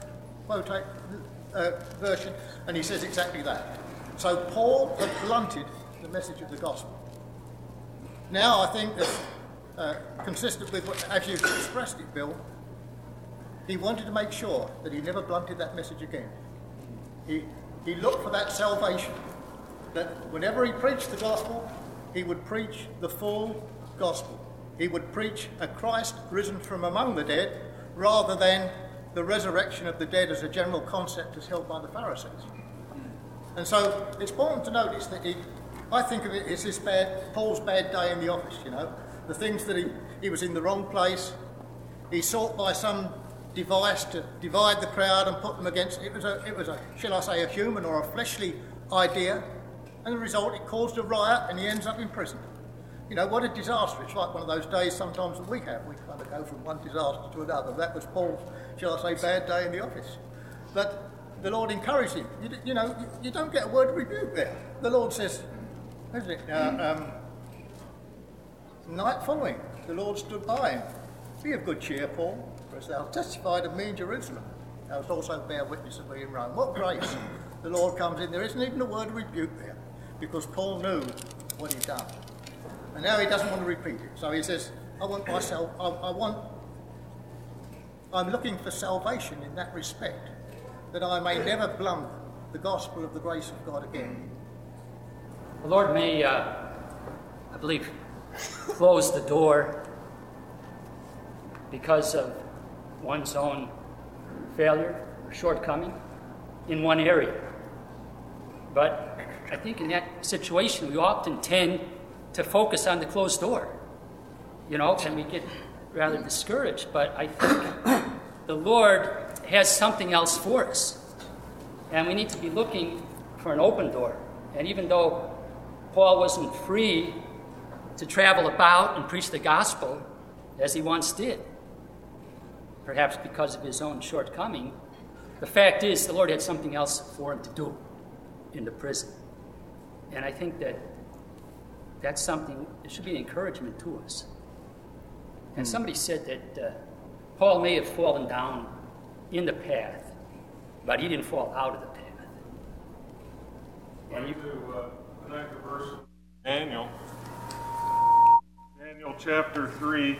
version, and he says exactly that. So Paul had blunted the message of the gospel. Now I think that, consistent with what, as you've expressed it, Bill, he wanted to make sure that he never blunted that message again. He looked for that salvation, that whenever he preached the gospel, he would preach the full gospel. He would preach a Christ risen from among the dead, rather than the resurrection of the dead as a general concept as held by the Pharisees. And so it's important to notice that I think of it as Paul's bad day in the office, you know. The things that he was in the wrong place. He sought by some device to divide the crowd and put them against. It was a shall I say, a human or a fleshly idea. And the result, it caused a riot, and he ends up in prison. You know, what a disaster. It's like one of those days sometimes that we have. We kind of go from one disaster to another. That was Paul's, shall I say, bad day in the office. But the Lord encouraged him. You know, you don't get a word of rebuke there. The Lord says, isn't it? Night following, the Lord stood by him. Be of good cheer, Paul, for as thou testified of me in Jerusalem, thou hast also bear witness of me in Rome. What grace. The Lord comes in. There isn't even a word of rebuke there, because Paul knew what he'd done. And now he doesn't want to repeat it. So he says, I'm looking for salvation in that respect, that I may never blunt the gospel of the grace of God again. The Lord may, I believe, close the door because of one's own failure or shortcoming in one area. But I think in that situation, we often tend to focus on the closed door, you know, and we get rather discouraged. But I think the Lord has something else for us, and we need to be looking for an open door. And even though Paul wasn't free to travel about and preach the gospel as he once did, perhaps because of his own shortcoming, the fact is the Lord had something else for him to do in the prison. And I think that's something that should be an encouragement to us. And somebody said that Paul may have fallen down in the path, but he didn't fall out of the path. And you connect the verse of Daniel chapter 3.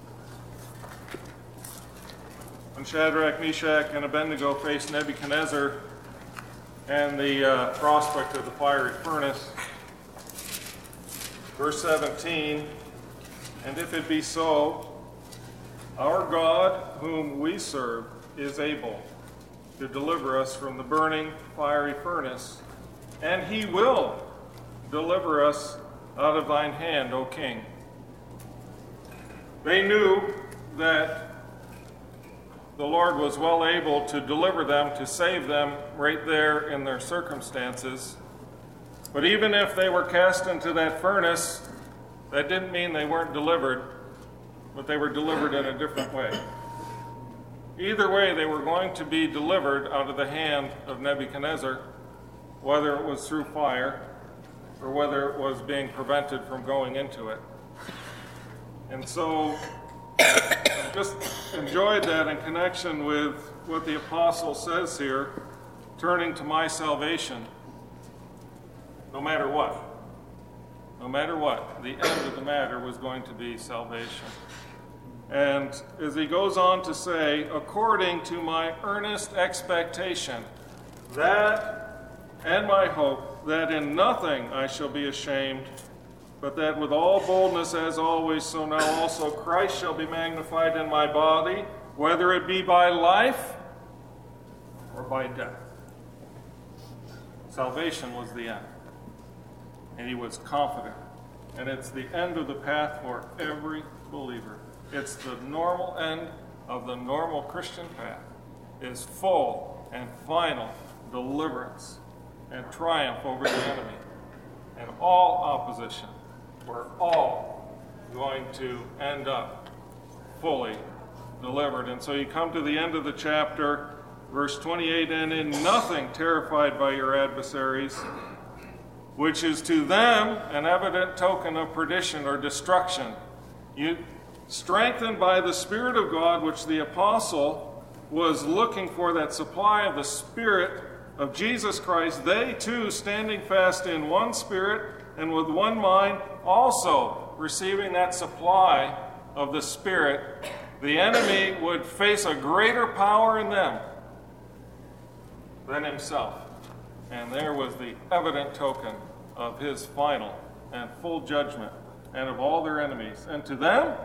When Shadrach, Meshach, and Abednego faced Nebuchadnezzar and the prospect of the fiery furnace, verse 17, and if it be so, our God, whom we serve, is able to deliver us from the burning fiery furnace, and he will deliver us out of thine hand, O king. They knew that the Lord was well able to deliver them, to save them right there in their circumstances. But even if they were cast into that furnace, that didn't mean they weren't delivered, but they were delivered in a different way. Either way, they were going to be delivered out of the hand of Nebuchadnezzar, whether it was through fire or whether it was being prevented from going into it. And so Just enjoyed that in connection with what the apostle says here, turning to my salvation. No matter what, the end of the matter was going to be salvation. And as he goes on to say, according to my earnest expectation, that and my hope, that in nothing I shall be ashamed, but that with all boldness as always, so now also Christ shall be magnified in my body, whether it be by life or by death. Salvation was the end. And he was confident. And it's the end of the path for every believer. It's the normal end of the normal Christian path, is full and final deliverance and triumph over the enemy. And all opposition, we're all going to end up fully delivered. And so you come to the end of the chapter, verse 28, and in nothing terrified by your adversaries, which is to them an evident token of perdition or destruction. You strengthened by the Spirit of God, which the apostle was looking for, that supply of the Spirit of Jesus Christ, they too, standing fast in one spirit and with one mind, also receiving that supply of the Spirit, the enemy would face a greater power in them than himself. And there was the evident token of his final and full judgment, and of all their enemies. And to them,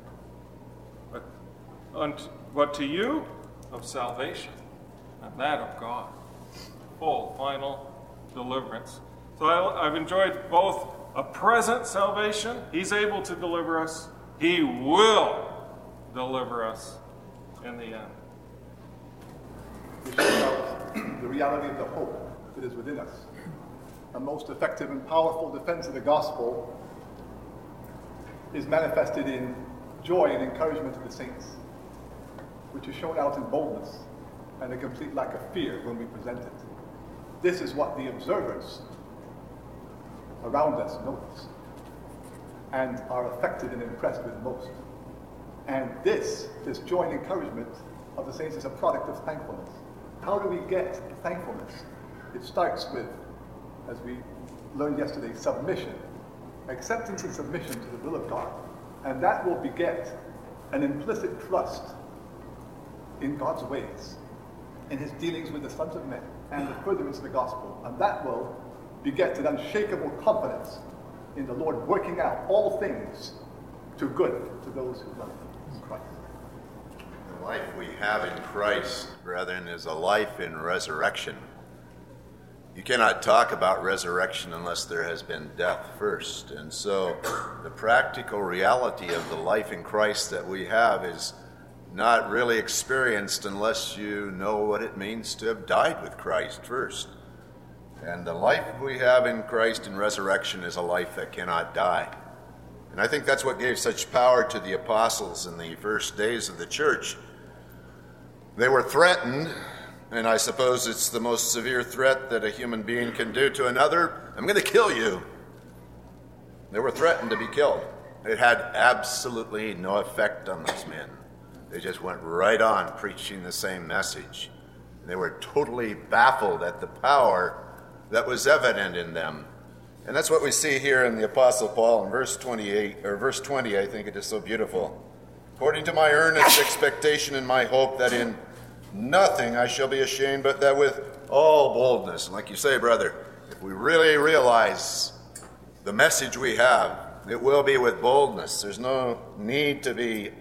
but to you, of salvation, and that of God. Full, final deliverance. So I've enjoyed both a present salvation. He's able to deliver us. He will deliver us in the end. We show out the reality of the hope that is within us. A most effective and powerful defense of the gospel is manifested in joy and encouragement to the saints, which is shown out in boldness and a complete lack of fear when we present it. This is what the observers around us notice and are affected and impressed with most. And this joy and encouragement of the saints is a product of thankfulness. How do we get thankfulness? It starts with, as we learned yesterday, submission. Acceptance and submission to the will of God. And that will beget an implicit trust in God's ways, in his dealings with the sons of men, and the furtherance of the gospel. And that will beget an unshakable confidence in the Lord working out all things to good to those who love Christ. The life we have in Christ, brethren, is a life in resurrection. You cannot talk about resurrection unless there has been death first. And so the practical reality of the life in Christ that we have is not really experienced unless you know what it means to have died with Christ first. And the life we have in Christ in resurrection is a life that cannot die. And I think that's what gave such power to the apostles in the first days of the church. They were threatened, and I suppose it's the most severe threat that a human being can do to another. I'm going to kill you. They were threatened to be killed. It had absolutely no effect on those men. They just went right on preaching the same message. They were totally baffled at the power that was evident in them. And that's what we see here in the Apostle Paul in verse 28, or verse 20, I think it is so beautiful. According to my earnest expectation and my hope that in nothing I shall be ashamed, but that with all boldness. And like you say, brother, if we really realize the message we have, it will be with boldness. There's no need to be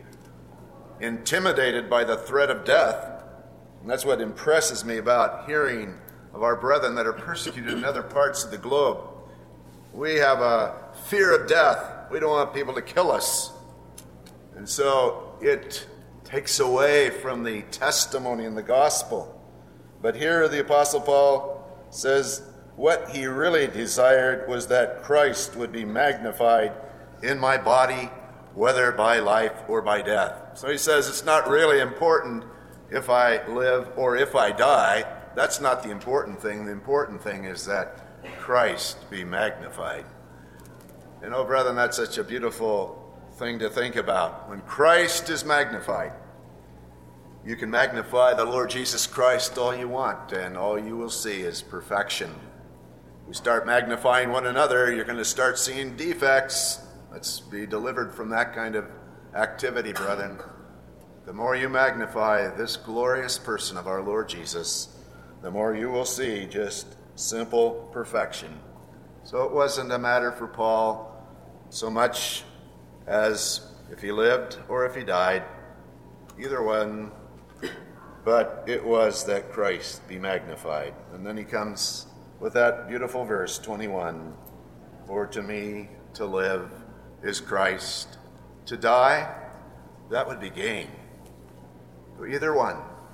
intimidated by the threat of death. And that's what impresses me about hearing of our brethren that are persecuted in other parts of the globe. We have a fear of death. We don't want people to kill us. And so it takes away from the testimony in the gospel. But here the Apostle Paul says what he really desired was that Christ would be magnified in my body, whether by life or by death. So he says it's not really important if I live or if I die. That's not the important thing. The important thing is that Christ be magnified. You know, brethren, that's such a beautiful thing to think about. When Christ is magnified, you can magnify the Lord Jesus Christ all you want, and all you will see is perfection. We start magnifying one another, you're going to start seeing defects. Let's be delivered from that kind of activity, brethren. The more you magnify this glorious person of our Lord Jesus, the more you will see just simple perfection. So it wasn't a matter for Paul so much as if he lived or if he died, either one, but it was that Christ be magnified. And then he comes with that beautiful verse 21, for to me to live is Christ, to die, that would be gain. So either one.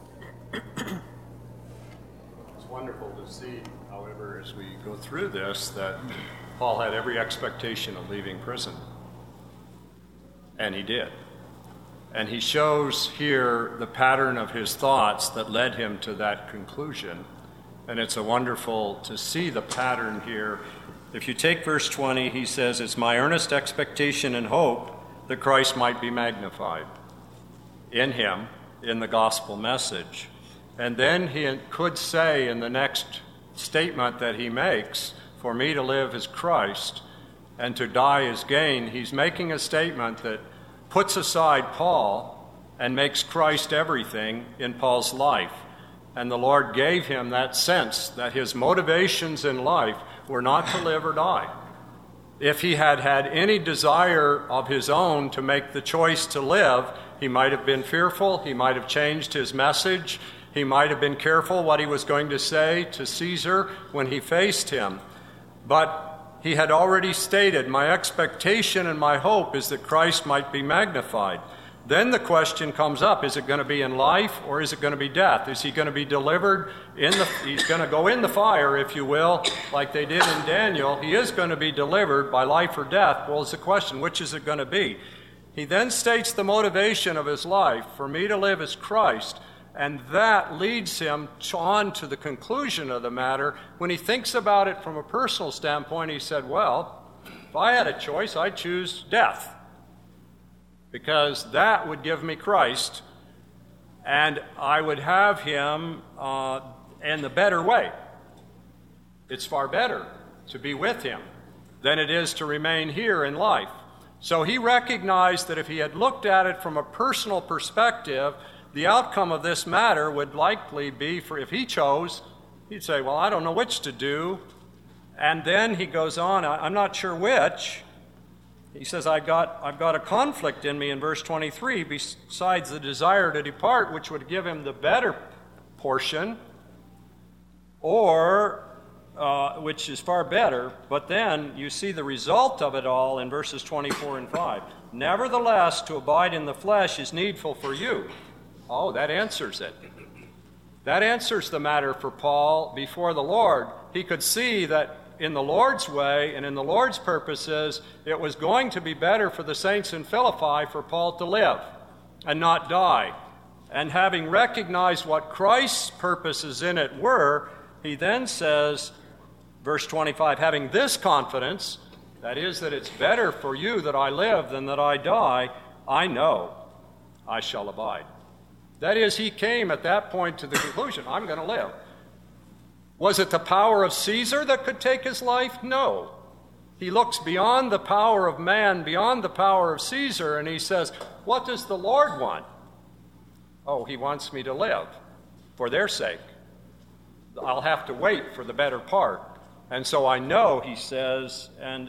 It's wonderful to see, however, as we go through this, that Paul had every expectation of leaving prison. And he did. And he shows here the pattern of his thoughts that led him to that conclusion. And it's wonderful to see the pattern here. If you take verse 20, he says, it's my earnest expectation and hope that Christ might be magnified in him, in the gospel message. And then he could say in the next statement that he makes, for me to live is Christ and to die is gain. He's making a statement that puts aside Paul and makes Christ everything in Paul's life. And the Lord gave him that sense that his motivations in life were not to live or die. If he had had any desire of his own to make the choice to live, he might have been fearful, he might have changed his message, he might have been careful what he was going to say to Caesar when he faced him. But he had already stated, my expectation and my hope is that Christ might be magnified. Then the question comes up, is it going to be in life or is it going to be death? Is he going to be delivered he's going to go in the fire, if you will, like they did in Daniel. He is going to be delivered by life or death. Well, it's the question, which is it going to be? He then states the motivation of his life, for me to live is Christ, and that leads him on to the conclusion of the matter. When he thinks about it from a personal standpoint, he said, well, if I had a choice, I'd choose death, because that would give me Christ, and I would have him in the better way. It's far better to be with him than it is to remain here in life. So he recognized that if he had looked at it from a personal perspective, the outcome of this matter would likely be, for if he chose, he'd say, well, I don't know which to do. And then he goes on, I'm not sure which. He says, I've got a conflict in me in verse 23, besides the desire to depart, which would give him the better portion, or which is far better. But then you see the result of it all in verses 24 and 5. Nevertheless, to abide in the flesh is needful for you. Oh, that answers it. That answers the matter for Paul before the Lord. He could see that in the Lord's way and in the Lord's purposes, it was going to be better for the saints in Philippi for Paul to live and not die. And having recognized what Christ's purposes in it were, he then says, verse 25, having this confidence, that is, that it's better for you that I live than that I die, I know I shall abide. That is, he came at that point to the conclusion, I'm going to live. Was it the power of Caesar that could take his life? No. He looks beyond the power of man, beyond the power of Caesar, and he says, what does the Lord want? Oh, he wants me to live for their sake. I'll have to wait for the better part. And so I know, he says, and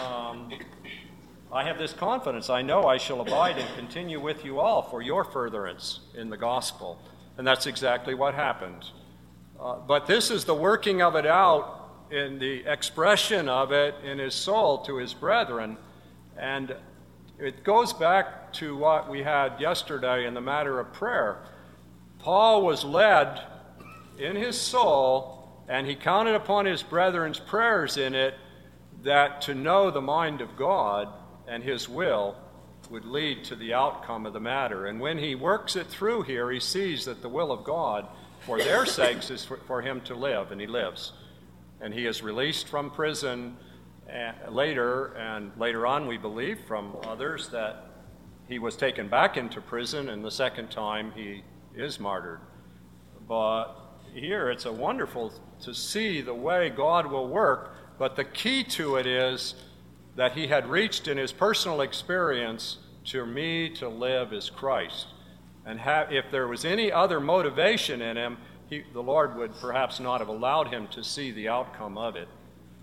I have this confidence. I know I shall abide and continue with you all for your furtherance in the gospel. And that's exactly what happened. But this is the working of it out in the expression of it in his soul to his brethren. And it goes back to what we had yesterday in the matter of prayer. Paul was led in his soul, and he counted upon his brethren's prayers in it, that to know the mind of God and his will would lead to the outcome of the matter. And when he works it through here, he sees that the will of God for their sakes is for him to live, and he lives. And he is released from prison later on we believe from others that he was taken back into prison, and the second time he is martyred. But here it's a wonderful to see the way God will work, but the key to it is that he had reached in his personal experience, to me to live is Christ. And if there was any other motivation in him, the Lord would perhaps not have allowed him to see the outcome of it.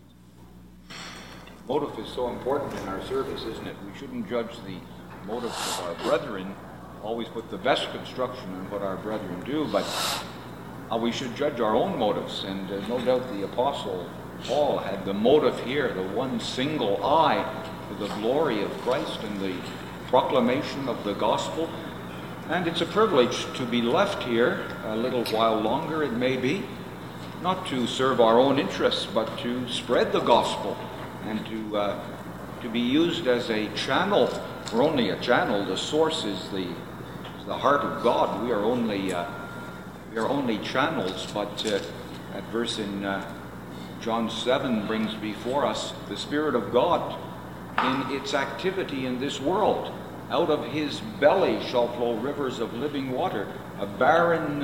Motive is so important in our service, isn't it? We shouldn't judge the motives of our brethren, always put the best construction on what our brethren do, but we should judge our own motives. And no doubt the Apostle Paul had the motive here, the one single eye for the glory of Christ and the proclamation of the gospel. And it's a privilege to be left here a little while longer, it may be, not to serve our own interests, but to spread the gospel and to be used as a channel. We're only a channel. The source is the heart of God. We are only channels. But that verse in John 7 brings before us the Spirit of God in its activity in this world. Out of his belly shall flow rivers of living water. A barren,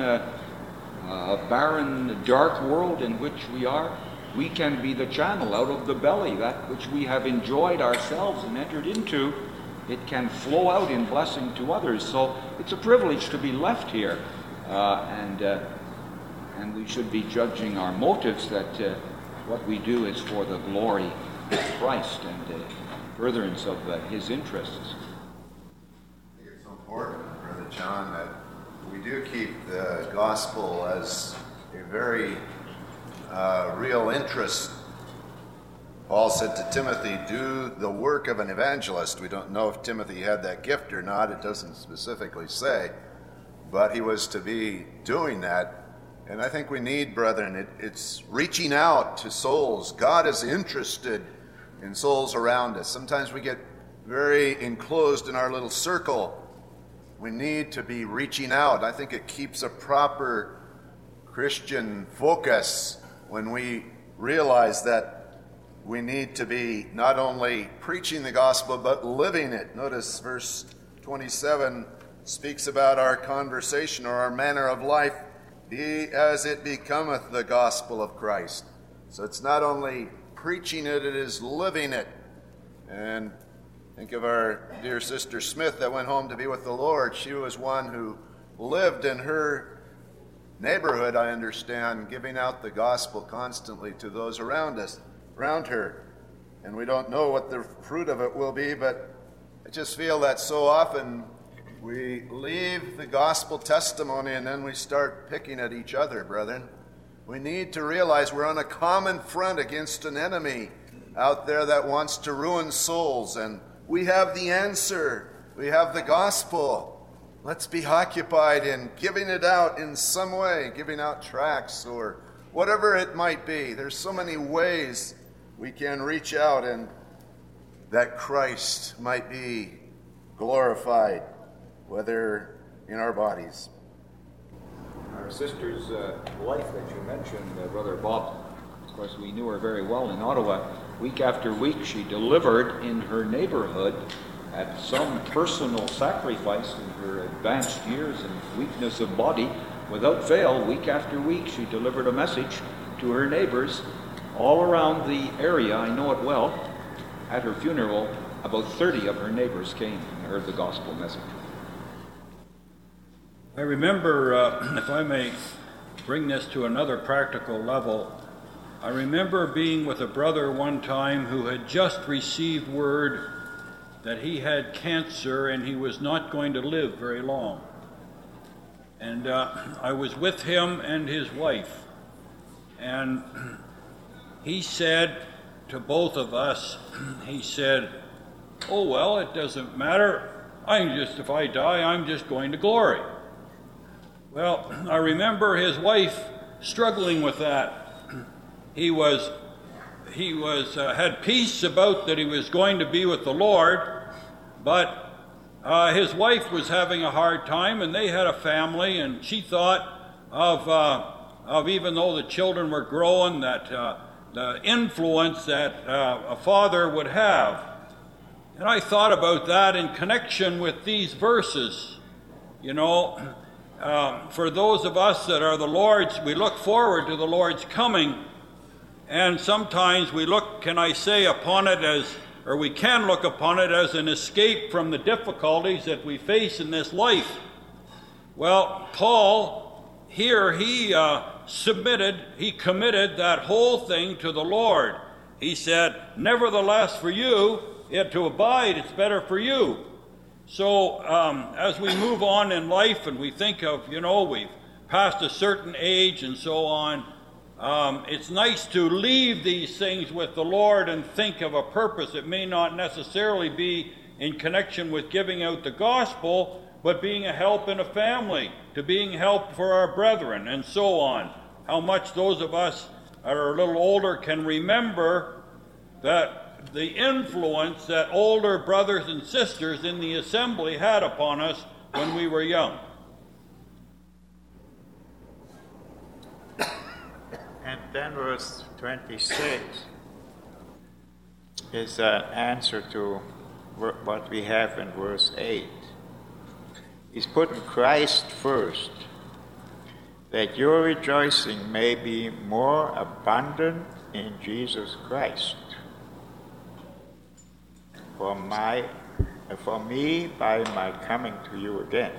dark world in which we are, we can be the channel. Out of the belly, that which we have enjoyed ourselves and entered into, it can flow out in blessing to others. So it's a privilege to be left here, and we should be judging our motives that what we do is for the glory of Christ and furtherance of his interests. It's important, Brother John, that we do keep the gospel as a very real interest. Paul said to Timothy, do the work of an evangelist. We don't know if Timothy had that gift or not. It doesn't specifically say, but he was to be doing that. And I think we need, brethren, it's reaching out to souls. God is interested in souls around us. Sometimes we get very enclosed in our little circle. We need to be reaching out. I think it keeps a proper Christian focus when we realize that we need to be not only preaching the gospel, but living it. Notice verse 27 speaks about our conversation or our manner of life, be as it becometh the gospel of Christ. So it's not only preaching it, it is living it. And think of our dear sister Smith that went home to be with the Lord. She was one who lived in her neighborhood, I understand, giving out the gospel constantly to those around her. And we don't know what the fruit of it will be, but I just feel that so often we leave the gospel testimony and then we start picking at each other, brethren. We need to realize we're on a common front against an enemy out there that wants to ruin souls, and we have the answer. We have the gospel. Let's be occupied in giving it out in some way, giving out tracts or whatever it might be. There's so many ways we can reach out and that Christ might be glorified, whether in our bodies. Our sister's life that you mentioned, Brother Bob, of course we knew her very well in Ottawa. Week after week she delivered in her neighborhood at some personal sacrifice in her advanced years and weakness of body. Without fail, week after week, she delivered a message to her neighbors all around the area. I know it well. At her funeral, about 30 of her neighbors came and heard the gospel message. I remember, if I may bring this to another practical level, I remember being with a brother one time who had just received word that he had cancer and he was not going to live very long. And I was with him and his wife. And he said to both of us, he said, oh, well, it doesn't matter. If I die, I'm just going to glory. Well, I remember his wife struggling with that. He had peace about that he was going to be with the Lord, but his wife was having a hard time, and they had a family, and she thought of even though the children were growing, that influence that a father would have. And I thought about that in connection with these verses. You know, for those of us that are the Lord's, we look forward to the Lord's coming, and sometimes we look, can I say, upon it as, or we can look upon it as an escape from the difficulties that we face in this life. Well, Paul, here, he committed that whole thing to the Lord. He said, nevertheless, for you, to abide, it's better for you. So as we move on in life and we think of, we've passed a certain age and so on, it's nice to leave these things with the Lord and think of a purpose. It may not necessarily be in connection with giving out the gospel, but being a help in a family, to being help for our brethren, and so on. How much those of us that are a little older can remember that the influence that older brothers and sisters in the assembly had upon us when we were young. And then verse 26 is an answer to what we have in verse 8. He's putting Christ first, that your rejoicing may be more abundant in Jesus Christ. For me, by my coming to you again.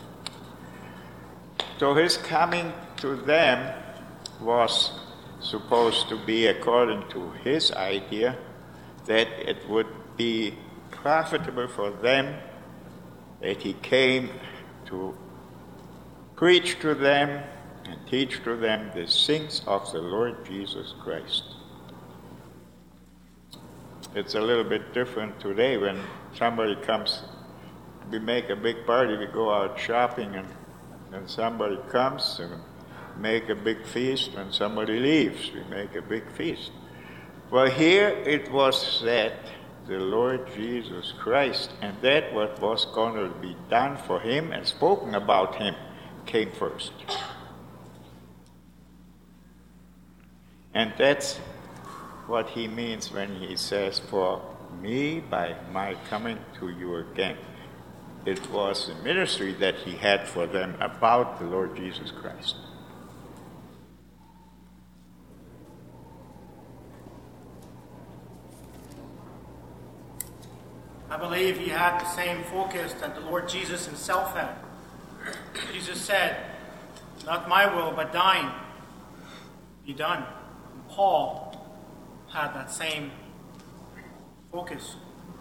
So his coming to them was supposed to be, according to his idea, that it would be profitable for them, that he came to preach to them and teach to them the things of the Lord Jesus Christ. It's a little bit different today when somebody comes, we make a big party, we go out shopping, and then somebody comes and make a big feast. When somebody leaves, we make a big feast. Well, here it was that the Lord Jesus Christ, and that what was going to be done for him and spoken about him, came first. And that's what he means when he says, for me, by my coming to you again. It was the ministry that he had for them about the Lord Jesus Christ. I believe he had the same focus that the Lord Jesus himself had. Jesus said, not my will, but thine be done. And Paul had that same focus.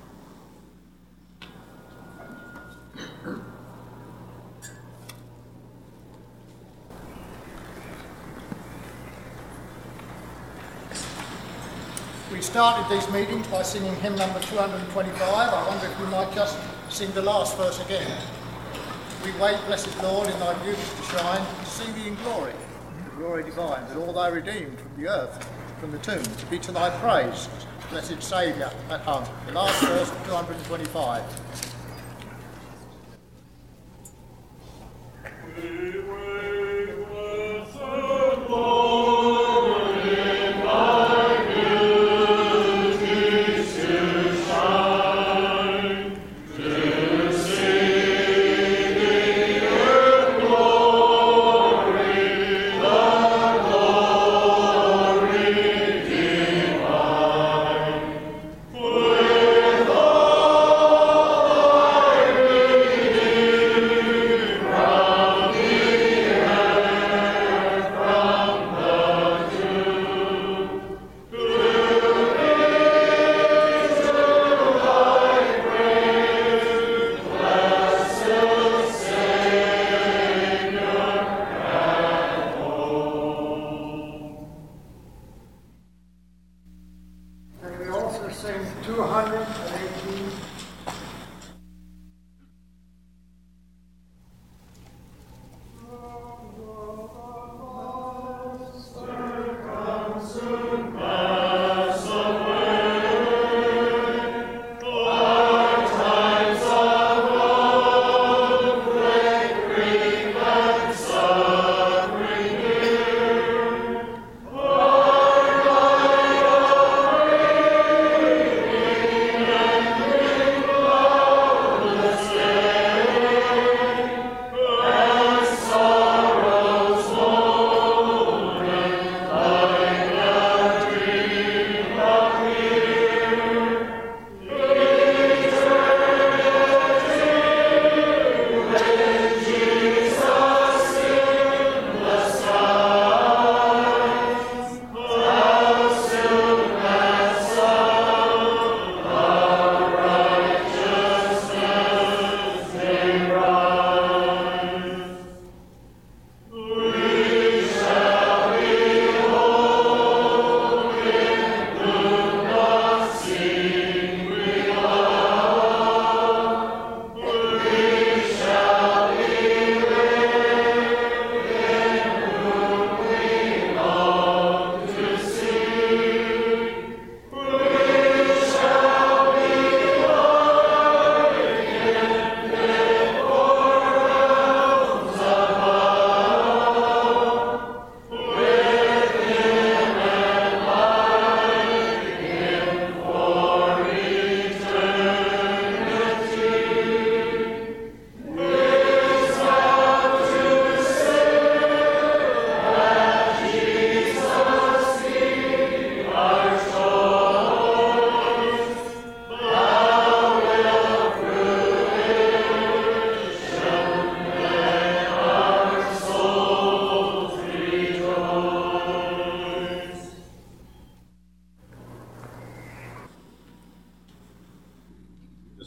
We started these meetings by singing hymn number 225. I wonder if we might just sing the last verse again. We wait, blessed Lord, in thy beauty to shine, to see thee in glory, glory divine, that all thy redeemed from the earth, from the tomb, to be to thy praise, blessed Saviour at home. The last verse of 225.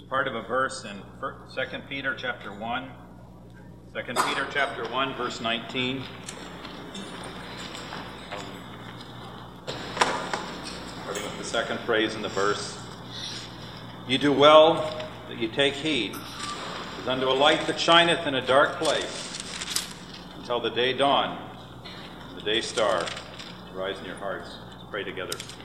part of a verse in 2 Peter chapter 1. 2 Peter chapter 1, verse 19. Starting with the second phrase in the verse. You do well that you take heed, as unto a light that shineth in a dark place, until the day dawn, the day star, rise in your hearts. Let's pray together.